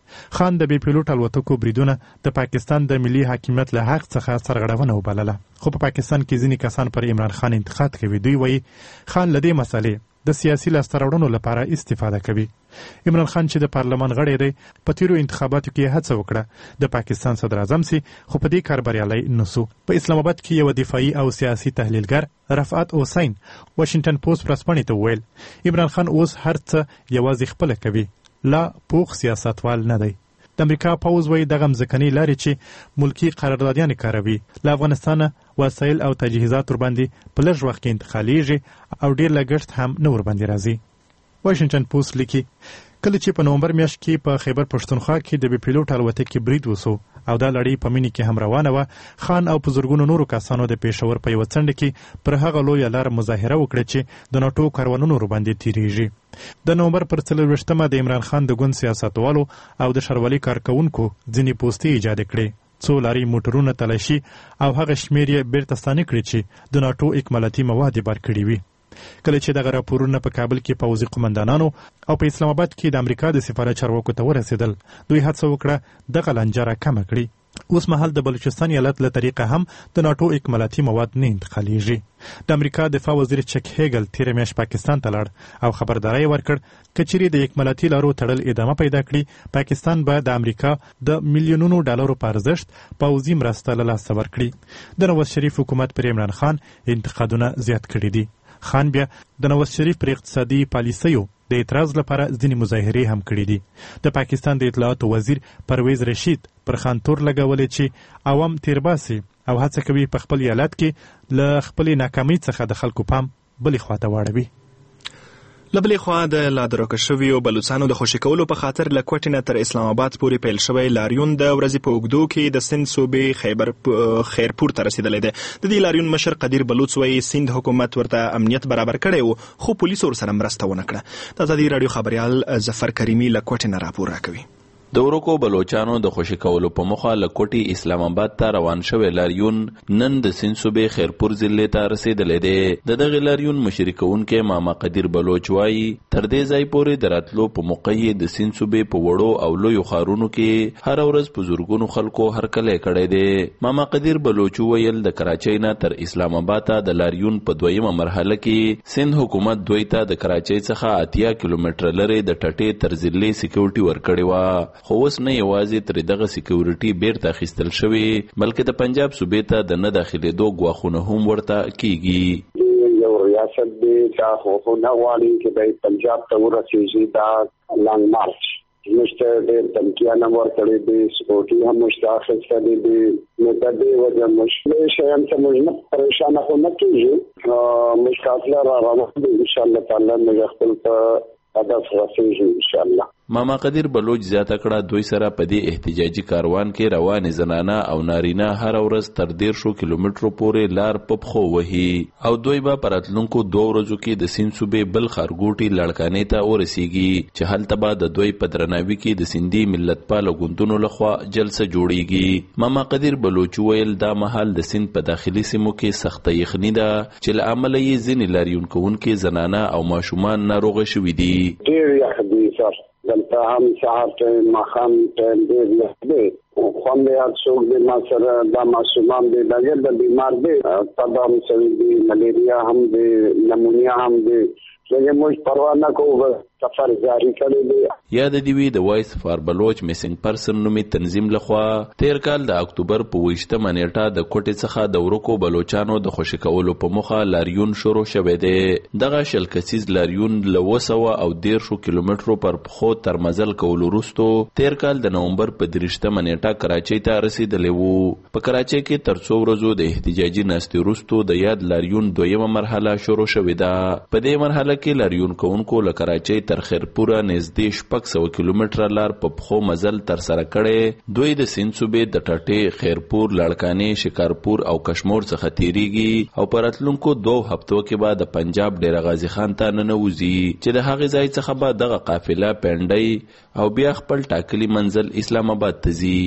خان د بې پیلوټ الوتکو بریدونه د پاکستان د ملي حاکمیت له حق څخه سرغړونه وبلله، خو په پاکستان کې ځینې کسان پر عمران خان انتقاد کوي. دوی وایي خان له دې مسئلې د سیاسي لاسته راوړنو لپاره استفاده کوي. عمران خان چې د پارلمان غړی دی، په تیرو انتخاباتو کې هڅه وکړه د پاکستان صدر اعظم سي، خو په دې کار بریالی نسو. په اسلام آباد کې یو دفاعي او سیاسي تحلیلګر رفعت حسین واشنگټن پوسټ ورځپاڼې ته وویل عمران خان اوس هر څه یوازې خپله کوي، لا پوخ سیاستوال نه دی. د امریکا پوځ وایي دغه مځکنۍ لارې چې ملکي قراردادیان کاروي له افغانستانه وسایل او تجهیزات ورباندې په لږ وخت کې انتقالیږي او ډېر لګښت هم نه ورباندې راځي. واشنگټن پوسټ لیکي کله چې په نومبر میاشت کې په خیبر پښتونخوا کې د بې پیلوټ الوتکې برید وسو او دا لړۍ په مینې کې هم روانه وه، خان او په زرګونو نورو کسانو د پېښور په یوه څنډه کې پر هغه لویه لار مظاهره وکړه چې د ناټو کاروانونو ورباندې تیریږي. د نومبر پر 24مه د عمران خان د ګوند سیاستوالو او د ښاروالۍ کارکوونکو ځینې پوستې ایجاد کړې، څو لارې موټرونه تلاشي او هغه شمېر یې بیرته ستانه کړي چې د ناټو اکمالاتي مواد یې بار کړي وي. کله چې دغه راپورونه په کابل کې پوځي قمندانانو او په اسلام آباد کې د امریکا د سفارت چارواکو ته ورسېدل، دوی هڅه وکړه دغه لنجه راکمه کړي. اوس مهال د بلوچستان ایالت له طریقه هم د ناټو اکمالاتي مواد نه انتقالیږي. د امریکا دفاع وزیر چک هیګل تیره میاشت پاکستان ته لاړ او خبرداری ورکړ که چیرې د اکمالاتي لارو تړل ادامه پیدا کړي، پاکستان به د امریکا د میلیونونو ډالرو په ارزښت پوځي مرسته له لاسه ورکړي. د نواز شریف حکومت پر عمران خان انتقادونه زیات کړي دي. خان بیا د نواز شریف پر اقتصادي پالیسیو د اعتراض لپاره ځینې مظاهرې هم کړي دي. د پاکستان د اطلاعاتو وزیر پرویز رشید پر خان تور لګولې چې عوام تیرباسي او هڅه کوي په خپل ایالت کې له خپلې ناکامۍ څخه د خلکو پام بلې خواته واړوي. له بلې خوا د لا دروکه شویو بلوڅانو د خوشي کولو په خاطر له کوټې نه تر اسلام آباد پورې پیل شوی لاریون د ورځې په اوږدو کې د سند صوبې خیرپور ته رسېدلی دی. د دې لاریون مشر قدیر بلوڅ وایي سند حکومت ورته امنیت برابر کړی و، خو پولیسو ورسره مرسته ونه کړه. د ازادي راډیو خبریال ظفر کریمي له کوټې نه راپور راکوي. د ورکو بلوچانو د خوشي کولو په موخه له کوټې اسلام آباد ته روان شوی لاریون نن د سند صوبې خیرپور ضلع ته رسېدلی دی. د دغې لاریون مشري کوونکی ماما قدیر بلوچ وایي تر دې ځای پورې د راتلو په موقع یې د سند صوبې په وړو او لویو ښارونو کې هره ورځ په زرګونو خلکو هرکلی کړی دی. ماما قدیر بلوچ ویل د کراچۍ نه تر اسلام آباد ته د لاریون په دویمه مرحله کې سند حکومت دوی ته د کراچۍ څخه 80 کیلومتره لرې د ټټې تر ضلع سکیورټي ورکړې وه، خو اوس نه یوازې تر دغه سکیورټي بیرته اخیستل شوی بلکې د پنجاب صوبې ته د نه داخلېدو ګواښونه هم ورته کیږي. یو ریاست دی چې خو نه غواړي چې د پنجاب ته ورسېږي دا لانګ مارچ مشته ډېر تمکیانه ورکړی دی، سکیورټي هم مشته اخیستلی دی. نو د دې وجه مشکلې شیان ته موږ نه پریشانه خو نه کېږو، موږ کافله را روان دي انشاءالله تعالی موږ خپل په هدف رسېږو انشاءالله. ماما قدیر بلوچ زیاته کړه دوی سره په دې احتجاجي کاروان کې روانې زنانه او نارینه هر ورځ تر 150 کیلومترو پورې لار په پښو وهي او دوی به په راتلونکو 2 ورځو کې د سند صوبې بل ښارګوټي لړکانې ته ورسیږي چې هلته به د دوی په درناوي کې د سندي ملتپاله ګوندونو لخوا جلسه جوړیږي. ماما قدیر بلوچ ویل دا مهال د سند په داخلي سیمو کې سخته یخني ده چې له امله یې ځینې لاریون کوونکي زنانه او ماشومان ناروغه شوي دي. ډېر یخ دی سر دلته هم سهار ټایم ماښام ټایم ډېر یخ دی، خوند یې هر څوک دی ما سره دا ماشومان دی ډېر د بیمار دی، تبه هم شوي دي، ملیریا هم دی، نمونیا هم دی، لکه موږ پروا نه کوو سفر جاری کړی دی. یاد دی وی د وایس فار بلوچ میسنګ پرسن نومي تنظیم لخوا تیر کال د اکتوبر په 28مه نیټه د کوټې څخه د ورکو بلوچانو د خوشي کولو په موخه لاریون شروع شوی دی. دغه شل کسیز لاریون له 210 کیلومترو پر پخو تر مزل کولو وروسته تیر کال د نومبر په 30مه نیټه کراچۍ ته رسیدلی وو. په کراچۍ کې تر څو ورځو د احتجاجي ناستې وروسته د یاد لاریون دویمه مرحله شروع شوې ده. په دې مرحله کې لاریون کوونکو له کراچۍ تر خیرپوره نږدې 600 کیلومتره لار په پښو مزل تر سره کړی. دوی د سند صوبې د ټټې، خیرپور، لړکانې، شکارپور او کشمور څخه تیریږي او په راتلونکو 2 هفتو کې به د پنجاب ډیره غازي خان ته ننوځي چې د هغې ځای څخه به دغه قافله پنډۍ او بیا خپل ټاکلي منزل اسلام آباد ته ځي.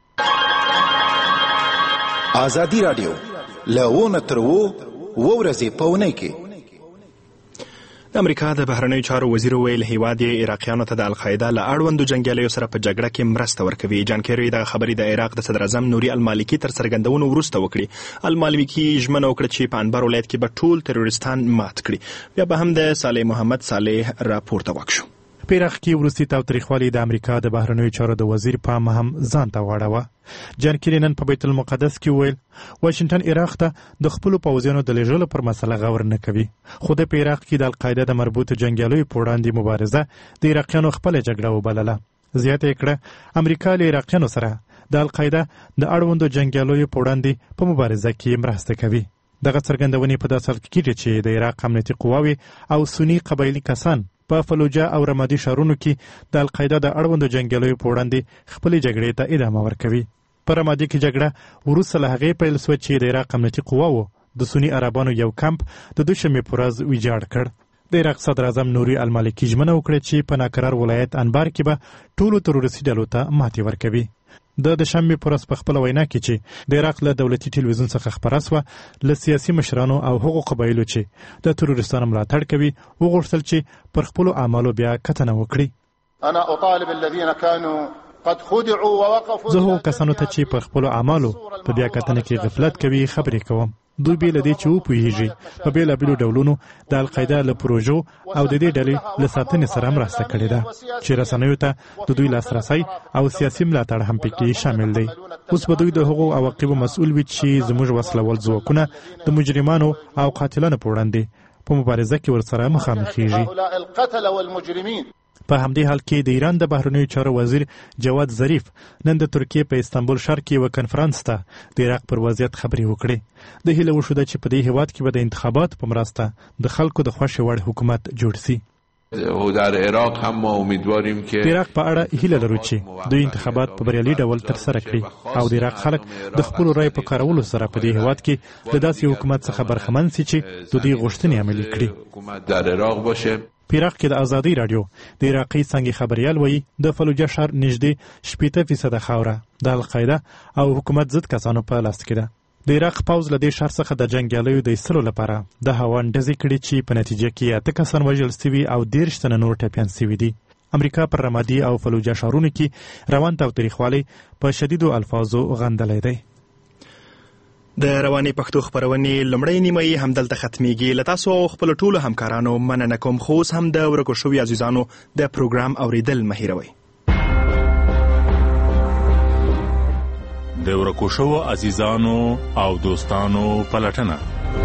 ازادي راډیو له 9 تر 10 ورځې په اونۍ کې د امریکا د بهرنیو چارو وزیر ویل هیواد یې عراقیانو ته د القاعده له اړوندو جنګیالیو سره په جګړه کې مرسته ورکوي. جان کیری د خبرې د عراق د صدر اعظم نوري المالکي تر څرګندونو وروسته وکړي. المالکي ژمنه وکړه چې په انبار ولایت کې به ټول تروریستان مات کړي. بیا به هم د صالح محمد صالح راپورته وکړو. په عراق کې وروستي تاوتریخوالي د امریکا د بهرنیو چارو د وزیر پام هم ځان ته واړوه. جان کیری نن په بیت المقدس کې ویل واشنگټن عراق ته د خپلو پوځیانو د لېږلو پر مسله غور نه کوي، خو د په عراق کې د القاعده د مربوطو جنګیالیو په وړاندې مبارزه د عراقیانو خپله جګړه وبلله. زیاته یې کړه امریکا له عراقیانو سره د القاعده د اړوندو جنګیالیو په وړاندې په مبارزه کې مرسته کوي. دغه څرګندونې په داسې حال کې کېږي چې د عراق امنیتي قواوې او سني قبایلي کسان په فلوجه او رمادي ښارونو کې د القاعده د اړوندو جنګیالیو په وړاندې خپلې جګړې ته ادامه ورکوي. په رمادي کې جګړه وروسته له هغې پیل شوه چې د عراق امنیتي قواوو د سني عربانو یو کمپ د دوشنبې په ورځ ویجاړ کړ. د عراق صدر اعظم نوري المالکي ژمنه وکړه چې په ناکرار ولایت انبار کې به ټولو تروریستي ډلو ته ماتې ورکوي. د دوشنبې په ورځ په خپله وینا کې چې د عراق له دولتي ټلویزیون څخه خپره سوه له سیاسي مشرانو او هغو قبایلو چې د تروریستانو ملاتړ کوي وغوښتل چې پر خپلو اعمالو بیا کتنه وکړي. انا اطالب الذين كانوا قد خدعوا ووقفوا زه هغو کسانو ته چې پر خپلو اعمالو په بیا کتنه کې غفلت کوي خبرې کوم. دوی بې له دې چې وپوهېږي په بېلابېلو ډولونو د القاعده له پروژو او د دې ډلې له ساتنې سره مرسته کړې ده چې رسنیو ته د دوی لاسرسی او سیاسي ملاتړ هم پکې شامل دی. اوس به دوی د هغو عواقبو مسؤل وي چې زموږ وسله وال ځواکونه د مجرمانو او قاتلانو په وړاندې په مبارزه کې ورسره مخامخېږي. په همدې حال کې د ایران د بهرنیو چارو وزیر جواد ظریف نن د ترکیې په استانبول ښار کې یوه کنفرانس ته د عراق پر وضعیت خبرې وکړې. د هیله وښوده چې په دې هیواد کې به د انتخاباتو په مرسته د خلکو د خوښې وړ حکومت جوړ سي. در عراق هم ما امیدواریم که د عراق په اړه هیله لرو چې دوی انتخابات په بریالي ډول ترسره کړي او د عراق خلک د خپلو رایو په کارولو سره په دې هیواد کې د داسې حکومت څخه برخمن سي چې د دوی غوښتنې عملي کړي. در عراق باشه. په عراق کې د ازادۍ راډیو د عراقي څانګې خبریال وایي د فلوجه ښار نږدې 80% خاوره د القاعده او حکومت ضد کسانو په لاس کې ده. د عراق پوځ له دې ښار څخه د جنګیالیو د ایستلو لپاره د هوا ډزې کړي چې په نتیجه کې 8 کسان وژل سوي او 13 تنه نور ټپیان سوي دي. امریکا پر رمادي او فلوجه ښارونو کې روان تاوتریخوالی په شدیدو الفاظو غندلی دی. د رواني پښتو خبرونې لومړی نیمه یې همدلته ختمیږي. له تاسو او خپلو ټولو همکارانو مننه کوم، خو اوس هم د ورکو شوي عزیزانو د پروګرام اوریدل مه هیروئ. د ورکو شوو عزیزانو او دوستانو پلټنه.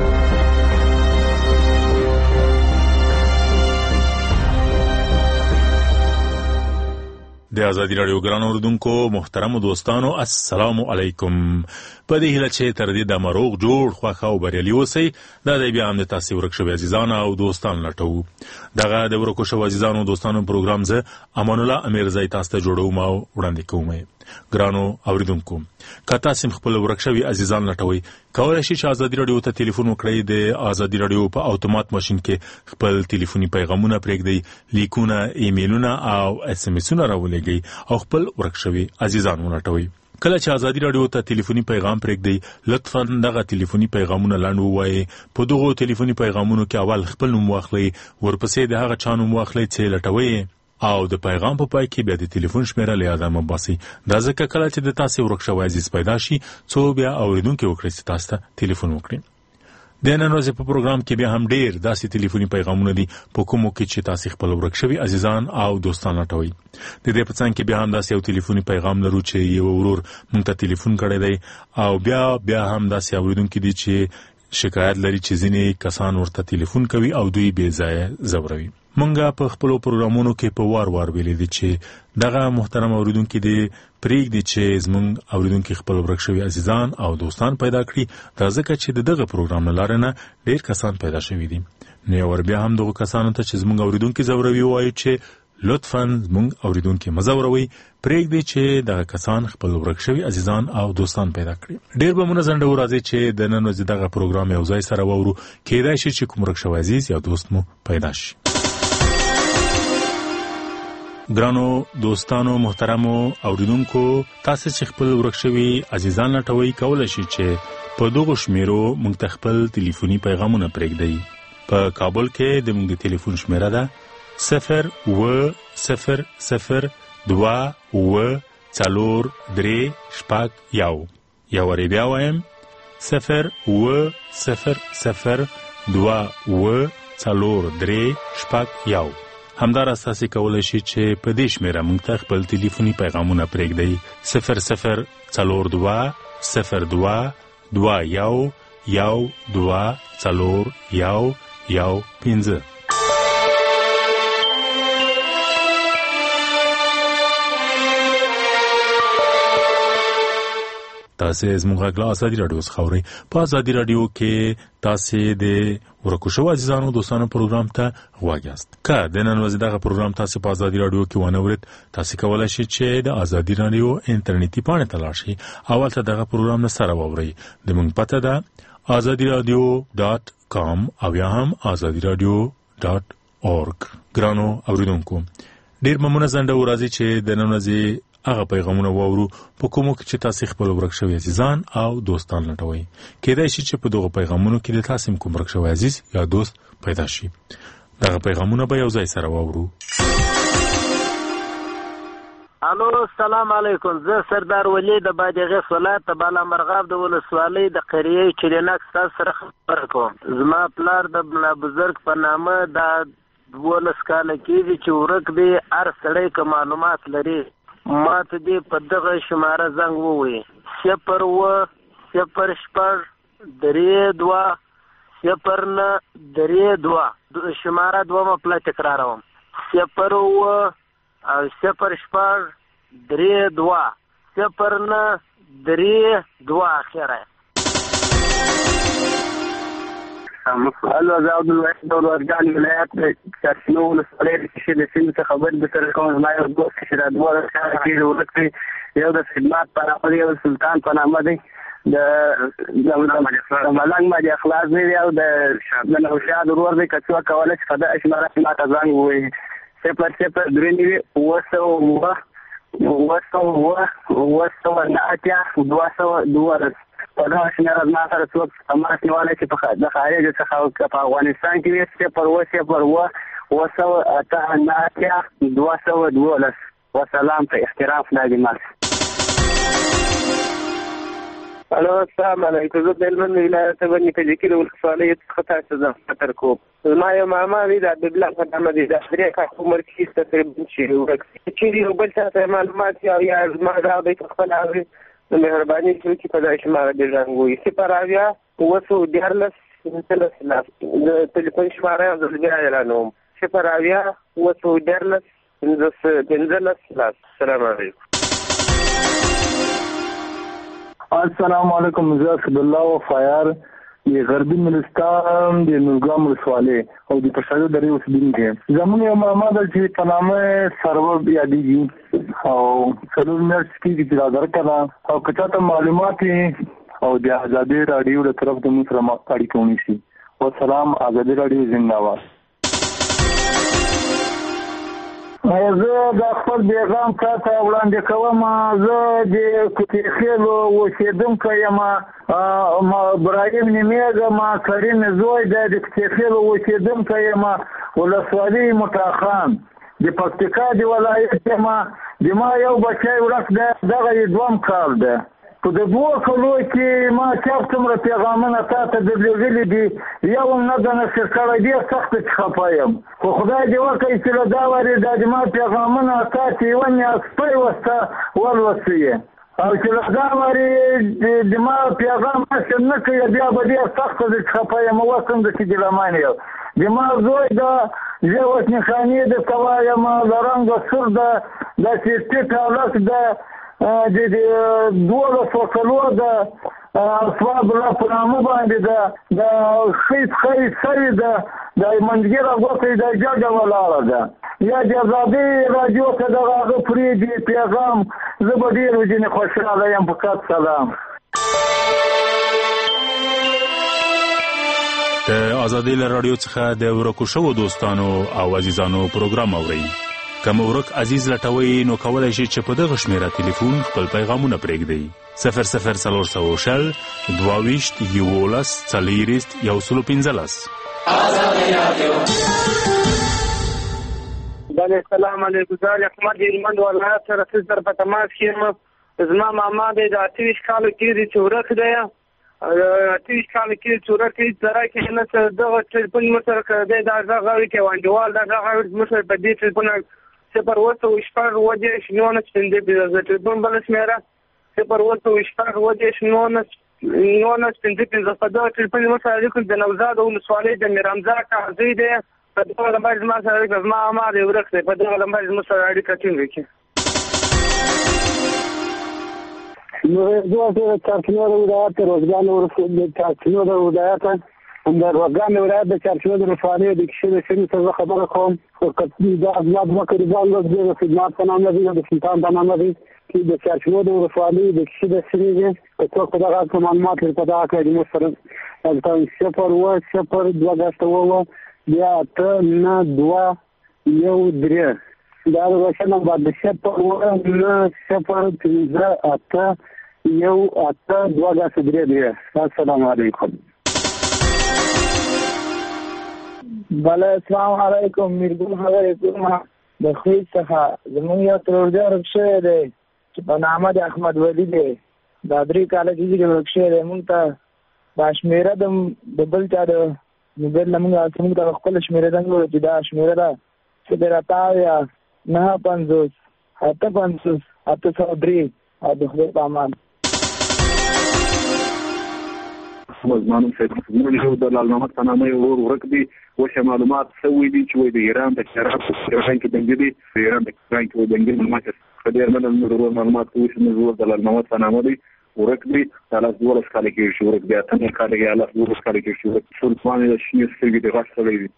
د ازادي راډیو ګران اوریدونکو محترمو دوستانو السلام علیکم. په دې هیله چې تر دې د مروغ جوړ خوښ او بریالي اوسئ. دا دی بیا هم د تاسې ورک شوي عزیزان او دوستان لټوو. دغه د ورکو شوو عزیزانو دوستانو پروګرام زه امان الله امیرزی تاسو ته جوړوم او وړاندې کوم. ګرانو اوریدونکو که تاسو خپل ورک شوي عزیزان لټوئ کولی شئ چې ازادي راډیو ته ټلیفون وکړئ. د ازادي راډیو په اتومات ماشین کې خپل ټلیفوني پیغامونه پرېږدئ، لیکونه، ایمیلونه او اس ام اسونه راولېږئ او خپل ورک شوي عزیزان ولټوئ. کله چې ازادي راډیو ته ټلیفوني پیغام پرېږدئ لطفا دغه ټلیفوني پیغامونه لنډ ووایئ. په دغو ټلیفوني پیغامونو کې اول خپل نوم واخلئ، ورپسې د هغه چا نوم واخلئ چې لټوئ او د پیغام په پای کې بیا د ټلیفون شمیره له یاده مه باسئ. دا ځکه کله چې د تاسې ورک شوی عزیز پیدا شي څو بیا اورېدونکي وکړئ چې تاسو ته ټلیفون وکړي. د نن ورځې په پروګرام کې بیا هم ډېر داسې ټلیفوني پیغامونه دي په کومو کې چې تاسې خپل ورک شوي عزیزان او دوستان لټوئ. د دې په څنګ کې بیا هم داسې یو ټلیفوني پیغام لرو چې یو ورور موږ ته ټلیفون کړی دی او بیا هم داسې اورېدونکي دي چې شکایت لري چې ځینې کسان ورته ټلیفون کوي او دوی بې ځایه ځوروي. مونږه په خپلو پروګرامونو کې په وار ویلي دي چې دغه محترم اوریدونکي دې پرېږدي چې زموږ اوریدونکي خپل ورک شوي عزیزان او دوستان پیدا کړي. دا ځکه چې د دغه پروګرام له لارې نه ډېر کسان پیدا شوي دي. نو یو ور بیا هم دغو کسانو ته چې زموږ اوریدونکي ځوروي ووایو چې لطفا زموږ اوریدونکي مه ځوروئ، پرېږدئ چې دغه کسان خپل ورک شوي عزیزان او دوستان پیدا کړي. ډېر به مو نه ځنډوو، راځئ چې د نن ورځې دغه پروګرام یو ځای سره واورو. کیدای شي چې کوم ورک شوی عزیز یا دوست مو پیدا شي. ګرانو دوستانو محترمو اوریدونکو تاسو چې خپل ورک شوي عزیزان لټوئ کولی شئ چې په دغو شمیرو موږ ته خپل ټلیفوني پیغامونه پرېږدئ. په کابل کې د موږ د ټلیفون شمیره ده 0800243 یا وری بیا وایم 0800243 همدار اساسي کولای شي چې په دې شمیره موږ ته خپل ټلیفوني پیغامونه پرېږدئ 00222 تاسې زموږ غږ له ازادي راډیو څخه اورئ. په ازادي راډیو کې تاسې د ورکو شوو عزیزانو دوستانو پروګرام ته غوږ یاست. که د نن ورځې دغه پروګرام تاسې په ازادي راډیو کې ونه اورئ، تاسې کولی شئ چې د ازادي راډیو انټرنیټي پاڼې ته لاړ شئ او هلته دغه پروګرام نه سره واورئ. زموږ پته ده azadiradio.com او یا هم azadiradio.org. ګرانو اوریدونکو، ډېر ممنونه زنده ورځي چې د نن ورځې هغه پیغامونه واورو په کومو کې چې تاسې خپل ورک شوي عزیزان او دوستان لټوئ. کېدای شي چې په دغه پیغامونو کې د تاسې کوم ورک شوی عزیز یا دوست پیدا شي. دغه پیغامونه به یو ځای سره واورو. الو، السلام علیکم. زه سردار ولی د بادغیس ولایت د بالامرغاب د ولسوالۍ د قریه چلینک ستاسو سره خبره کوم. زما پلار د بلا بزرګ په نامه د 12 کاله کېږي چې ورک دی. هر سړی که معلومات لري ما ته دې په دغه شماره زنګ ووهي 0-0-32-0-9-32 شماره دومه پله تکراروم 0-0-32-0-9-32 اخره. الو، زه عبدالوحید د ورګان ولایت د چارسینو ولسوالۍ د کشې د سیمې څخه خبرې درته کوم. زما یو دوست چې د 12 کاله کېږي ورک دی، یو د خدمات په نامه دی، یو سلطان په نامه دی، د ملنګ مهدي اخلاص دی، او د نوشاد ورور دی. که څوک کولی شي په دغه شماره کې ما ته زنګ ووهي 0-0-3-9-212 په دغه شمېره زما سره څوک تماس نیولی چې د خارج څخه په افغانستان کې وي 0-0-3-9-212 وسلام ته احترام خدای دې مل. الو، السلام علیکم. زه د هلمند ولایت بني کجکي د ولسوالۍ څخه تاسو ته خطر کوم. زما یو ماما دی، د عبدالله په نامه دی، د 3 کاله عمر کې تقریبا چې ورک چېرې یو بل چا ته معلومات یا زما دا دی په خپل اوري د مهرباني چې په دغه شماره دې زنګ ووهي 0-0-14 د تلیفون شماره یې بیا اعلانوم 0-0-14 السلام علیکم. السلام علیکم. زه اسدالله وفایار د غربي ملستان د نورګام ولسوالۍ او د پښتو درې اوسېدونکی یم. زموږ یو ماما ده چې په نامه سرور یادېږي او څلور میاشتې کېږي چې را درکړه او که چاته معلومات او د ازادي راډیو له طرف د موږ سره اړیکه ونیسي. والسلام. ازادي راډیو زنده‌باد. زه د خپل پیغام تاته وړاندې کوم. زه د کوټېخیلو اوسېدونکی یم. ابراهیم نومېږم. کریم زوی دی. د کوټېخیلو اوسېدونکی یم. ولسوالۍ مټاخان د پکتیکا د ولایت یم. د ما یو بچی ورک دی، دغه یې 2 کال دی. په د 2 کالو کې ما چاپ څومره پیغامونه تاته درلېږلي دي، یو هم نه ده نشر کړی. ډېر سخته چې خفه یم، خو خدای دې وکړي چې له دا ورې دا د ما پیغامونه تاته یوه میاشتۍ وسته ولوستوي او چې له دا ورې د ما پیغام نشر نه کوي، بیا به ډېر سخته ده چې خفه یم. اوس هم د چې ګیلمان یم. د ما زوی ده، زه اوس نښانې درته وایم، د رنګه سور ده، داسې ټیټ هلک ده، د 12 کالو ده، اسواب الله په نامه باندې ده، د ښۍ سرې ده، د منځګیره ګوته د جګه ولاړه ده. یا د ازادي راډیو ته دغه هغه پرېږدي پیغام، زه به ډېر ځینې خوشحاله یم. په کات سلام. د ازادي راډیو څخه د ورکو شوو دوستانو او عزیزانو پروګرام اورئ. که مو ورک عزیز لټوئ نو کولی شئ چې په دغه شمېره ټلیفون خپل پیغامونه پرېږدئ 00400 22 11 40 115 بله السلام علیکم. زه احمد هلمند ولایت سره سر په تماس کې یم. زما ماما دی د 28 کالو کېږي چې ورک دی. 28 کالو کې چې ورک دی سره کې نه څه دغه ټلیفون مو سره دی دا غږ اوري کې وانډوال دا غږ اوري مو سره په دې ټلیفون 0 وجه شنونه څنګه دی د ټلیفون بل شمیره 0 وجه شنونه څنګه په دغه ټلیفون مو سره لیکل د نوزاد ولسوالۍ د میرامزا قاضي دی. په دغه لمبر ما سره د ما دی ورک دی. په دغه لمبر مو سره اړیکه ټینګ کړئ. نو زه د چارچنو د ولایت روزګان ورسېد چارچنو د ولایت د روزګان ولایت د چارچنو د ولسوالۍ د کښې د شری څخه خبره کوم. خو کتي د احمد بکر ځان د خدمات په نامه دی د سلطان په نامه دی چې د چارچنو د ولسوالۍ د کښې د شری دی په څو دغه معلومات لري په دغه کې مو سره تاسو 0 بیا 89213 دا روښانه بعد 0 السلام علیکم. بله السلام علیکم. میرګل خبرې کوم د خوید څخه. زمونږ یو ترورځه ورک شوی دی چې په نامه د احمد ولی دی. دا 3 کاله کېږي ورک شوی دی. مونږ ته دا شمېره د بل چا د موبایل نه مونږ ته خپله شمېره درکړو چې دا شمېره ده 0 950 850 او د خدای په امان. مانم سید محمود د لال محمد په نامه یو ورک دی. وشه معلومات سوي دي چې د ایران د شراب په ایران کې دنګلي ایران د ایران کې دنګلي معلومات خبر منل نور معلومات کوي چې نور د لال محمد په نامه دی ورک دی. تاسو ورس کال کې شو ورک بیا ته کال کې الله ورس کال کې شو سلطان د شنو سترګې د غاښ سره دی.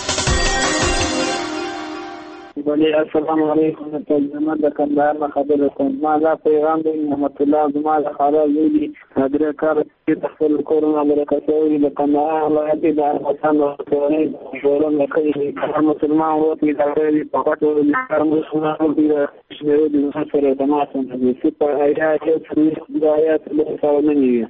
بله السلام علیکم. ترجمه د کندهار نه خبره کوم. ما دا پیغام دی محمد الله زما د خاله ویلي حضرت کار چې خپل کورونه برکتوي د کندهار ولایت د افغانستان د ټولنې کوي مسلمان وروته د په پټو د مسلمانانو د شمیرو د سره تماس کوي چې په اړه چې د آیات له څرګندونه نیوي.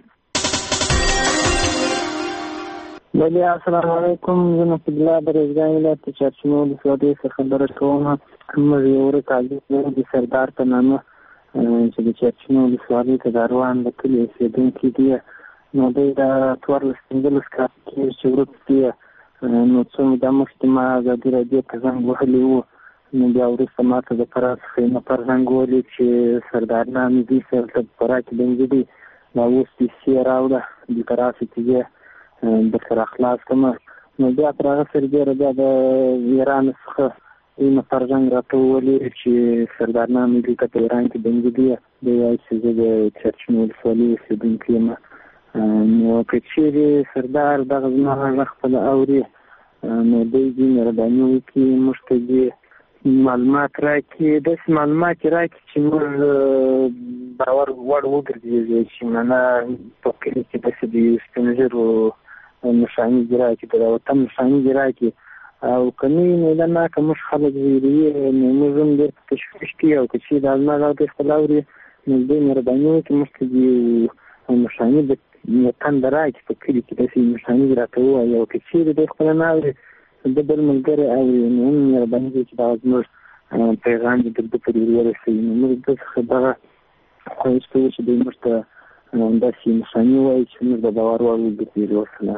بله السلام علیکم. زه محمد الله د روزګان ولایت د چارچنو ولسوالۍ څخه خبره کوم. موږ یو ورک عزیز لرو د سردار په نامه چې د چارچنو ولسوالۍ ته د اروان د کلي اوسېدونکی دی. نو دی د 14 کال کېږي چې ورک دی. نو څو موده مخکې ما ازادي راډیو ته زنګ وهلی و. نو بیا وروسته ما ته د فراه څخه یو نفر زنګ وهلی چې سردار نامې دی سره ته په فراه کې دنګې دی. دا اوس پیسې یې راوړه دلته راسې چې زه د سره خلاص کړم. نو بیا تر هغه سربیره بیا د ایران څخه یو نفر زنګ راته وویلې چې سردار نامې دلته په ایران کې دنګې دی. دی وایي چې زه د چارچنو ولسوالۍ اوسېدونکی یم. نو که چیرې سردار دغه زما غږ خپله اوري نو دی دې مهرباني وکړي موږ ته دې معلومات راکړي. داسې معلومات یې راکړي چې موږ باور وړ وګرځېږي چې معنا په کلي کې داسې د سپین ږیرو نښانې دې راکړي د وطن نښانې دې راکړي. او که نه وي نو دا نه که موږ خلک ویروي نو موږ هم ډېر په تشویش کې یو که چیرې دا زما غږ دې خپله اوري نو دې مهرباني وکړي موږ ته دې نښانې د وطن د راکړي په کلي کې داسې نښانې دې راته ووایي. او که چیرې دې خپله نه اوري د بل ملګری اوري نو هم مهرباني وکړي چې دغه زموږ پیغام دې د ده پورې ورسوي. نو موږ ده څخه دغه خواهش کوو چې دوی موږ ته داسې نښانې ووایي چې موږ د باور وړ وګرځېږو. وسلام.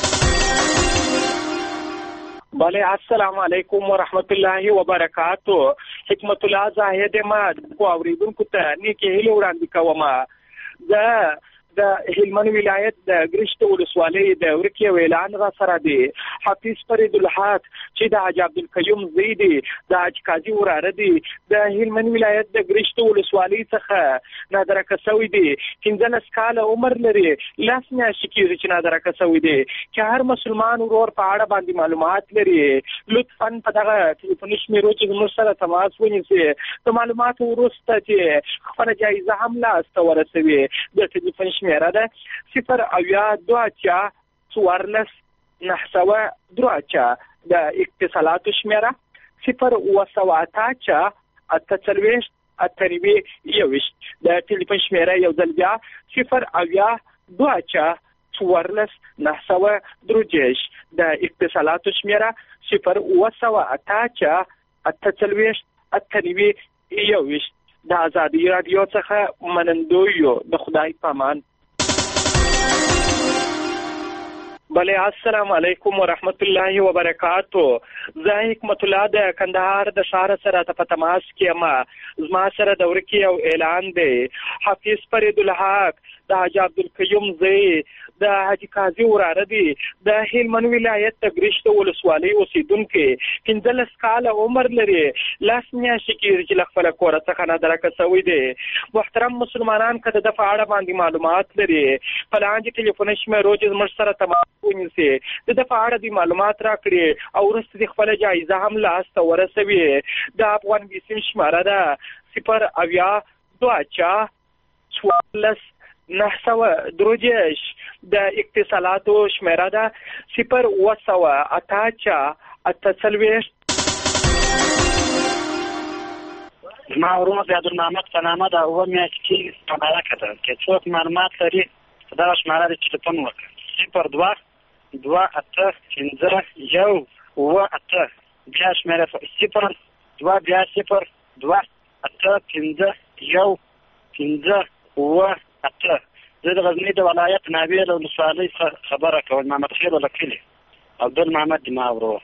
بله السلام علیکم ورحمت الله وبرکاتو. حکمت الله زاهد ما کو اوریدونکو ته نیکې هیلې وړاندې کوم. د هلمند ولایت د ګرشت ولسوالۍ د ورک یو اعلان را سره دی. حافظ فرید الحق چې د حاج عبدالقیوم زوی دی د حاج قاضي وراره دی د هلمند ولایت د ګرشت ولسوالۍ څخه نادرکه شوی دی. 15 کاله عمر لري. 10 میاشتې کېږي چې نادرکه شوی دی. که هر مسلمان ورور په اړه باندې معلومات لري لطفا په دغه ټلیفوني شمېرو چې زموږ سره تماس ونیسي. د معلوماتو وروسته چې خپله جایزه هم لاسته ورسوي. د ټلیفون شمېره ده 0 د اتصالاتو شمېره 0 د ټلیفون شمېره یو ځل بیا 0 14,963 د اتصالاتو شمیره 07888 د آزادي رادیو څخه منندوی د خدای پامان. بله السلام علیکم ورحمت الله وبرکاتو. زه حکمت الله د کندهار د ښار سره په تماس کې یم. زما سره د ورکې یو اعلان دی. حافظ فرید الحق د حاجي عبدالقیوم زوی د حاجي قاضي وراره دی. د هلمند ولایت د ګرشت ولسوالۍ اوسېدونکی 15 کاله عمر لري. 10 میاشتې کېږي چې له خپله کوره څخه نادرکه شوی دی. محترم مسلمانان که د ده په اړه باندې معلومات لري په لاندې ټلیفوني شمیرو چې زموږ سره تماس ونیسي د ده په اړه معلومات راکړي او وروسته د خپله جایزه هم لاسته ورسوي. د افغان بیسیم شماره ده 02014 د اتصالاتو شمیره ده 01888. زما ورور د عبدالمحمد په نامه د 7 میاشتې کېږي مبارکه ده. که څوک معلومات لري په دغه شماره د ټلیفون وکړي 02-28-1-8 بیا شمیره 02-28-1-8. زه د غزني د ولایت ناوې له ولسوالۍ څخه خبره کوم. محمد خیل ولکلي عبدالمحمد د ما ورور.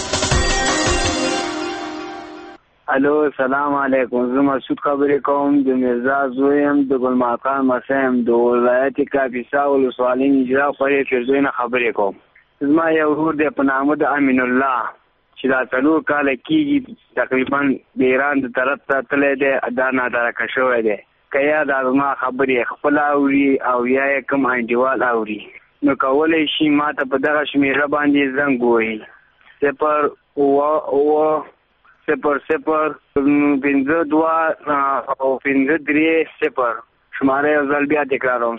الو سلام علیکم. زه مسعود خبرې کوم د مرزا زوی یم د ګلماکان مسی یم د ولایت کاپیسا ولسوالۍ نجرا خورې فردوی نه خبرې کوم. زما یو ورور دی په نامه د امین الله چې دا 4 کاله کېږي تقریبا د ایران د طرف ته تللی دی. دا نادرکه شوی دی. که یا دا زما خبرې خپله اوري او یا یې کوم انډیوال اوري نو کولی شي ما ته په دغه شمېره باندې زنګ ووهي 0-5-2-5-3-0 شماره یو ځل بیا تکراروم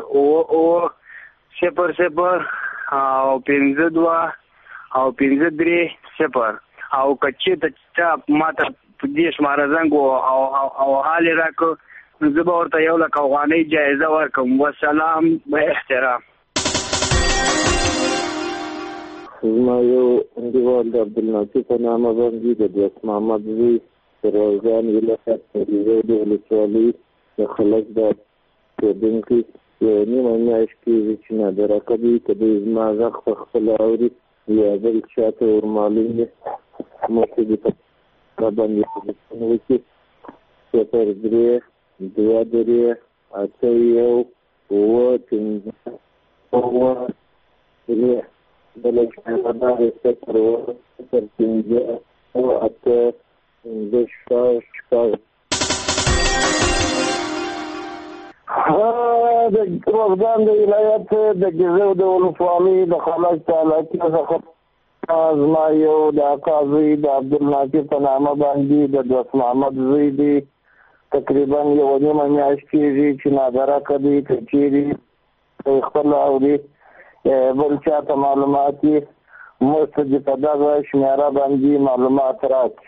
0-5-2-5-3-0 او که چېرته چا ما ته په دې شماره زنګ او حال یې راکړو نو زه به ورته 1,00,000 افغانۍ جایزه ورکړم. وسلام و احترام. زما یو انډیوال د عبدالناصر په نامه باندې د دوست محمد زوی د روزګان ولایت د ولسوالۍ د خلک د اوسېدونکي 1.5 میاشت کېږي چې نادرکه دی. که دوی زما غږ په خپله اوري یا بل چا ته ورمعلوم دی موږ دې په باندې تلیفون وکړي 0-3-2-3-8-5-3 بله شمېره ده 0-8-5-6 د روزګان د ولایت د ګیزو د ولسوالۍ د خلک تعلقي څخه زما یو د اکا زوی د عبدالناصر په نامه باندې د دوست محمد زوی دی. تقریبا 1.5 میاشت کېږي چې نادرکه دی. که چېرې خپله اوري بل چا ته معلومات یې موږ ته دې په دغه شمېره باندې معلومات راکړي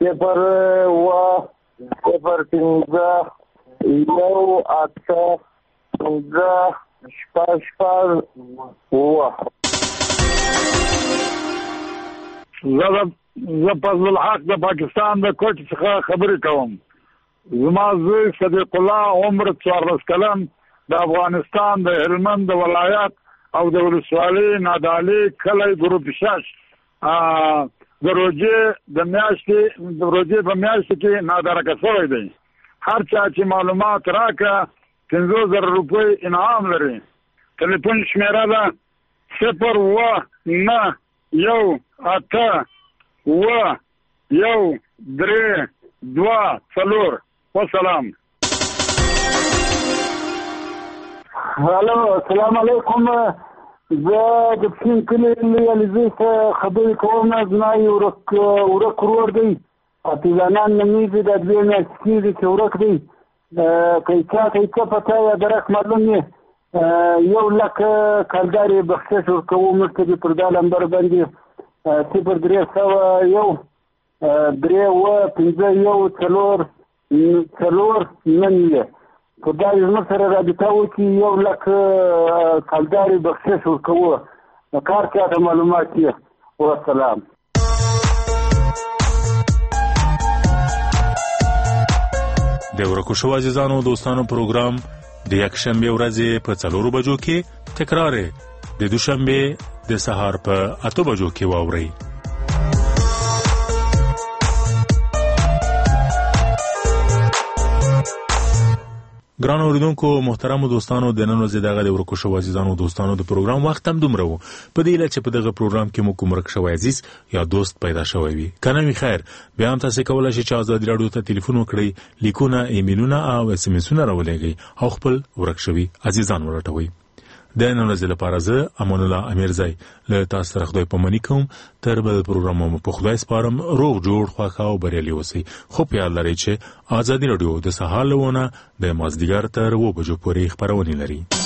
0-5-2-5-3-0 زه فضل الحق د پاکستان د کوټ څخه خبرې کوم. زما زوی صدیق الله عمر 14 کلن د افغانستان د هلمند د ولایت او د ولسوالۍ نادعلي کلی ګروپ 6 د روژې په میاشتې کې نادرکه شوی دی. هر چا چې معلومات راکړه 50,000 روپۍ انعام لري. ټلیفون شمېره ده 0-9-1-8-1-3-2-4. والسلام. الو السلام علیکم. زه د پښین کلي له علیزي خبرې کوم. زما یو ورک ورور دی پارتیزانان نومیږي. د 2 میاشتې کېږي چې ورک دی. که چا ته پته یا درک معلوم یې 1,00,000 کارګار یې بخشش ورکوو موږ ته دې پر دا نمبر باندې 0-3-1-3-1-4-4 9 که دا زموږ سره رابطه وکړي 1,00,000 کلدارې بخشش ورکوو د کار چاته معلومات یې والسلام. د ورکو شو عزیزانو دوستانو پروګرام د یکشنبه ورځې په 4 بجو کې تکرار د دوشنبه د سهار په 8 بجو کې واورئ. ګران اوریدونکو محترمو دوستانو د نن ورځې دغه د ورکو شو عزیزانو دوستانو د پروګرام وخت هم دومره وو په دې لچ په دغه پروګرام کې مو کوم ورک شو عزیز یا دوست پیدا شوی وي کنه می خیر بیا هم تاسو کولای شئ چې آزاد رادیو ته ټلیفون وکړئ لیکونه ایمیلونه او اس ام اسونه راولېږئ او خپل ورک شوی عزیزان ورټوي. د نن ورځې لپاره زه امان الله امیرزای له تاسو سره خدای پامنی کوم تر بل پروګرام په خدای سپارم روغ جوړ خوښ او بریالي اوسئ. خو په یاد لرئ چې آزادي رادیو د سهار لونه د مازدیګر تر 2 بجو پورې خبرونه لري.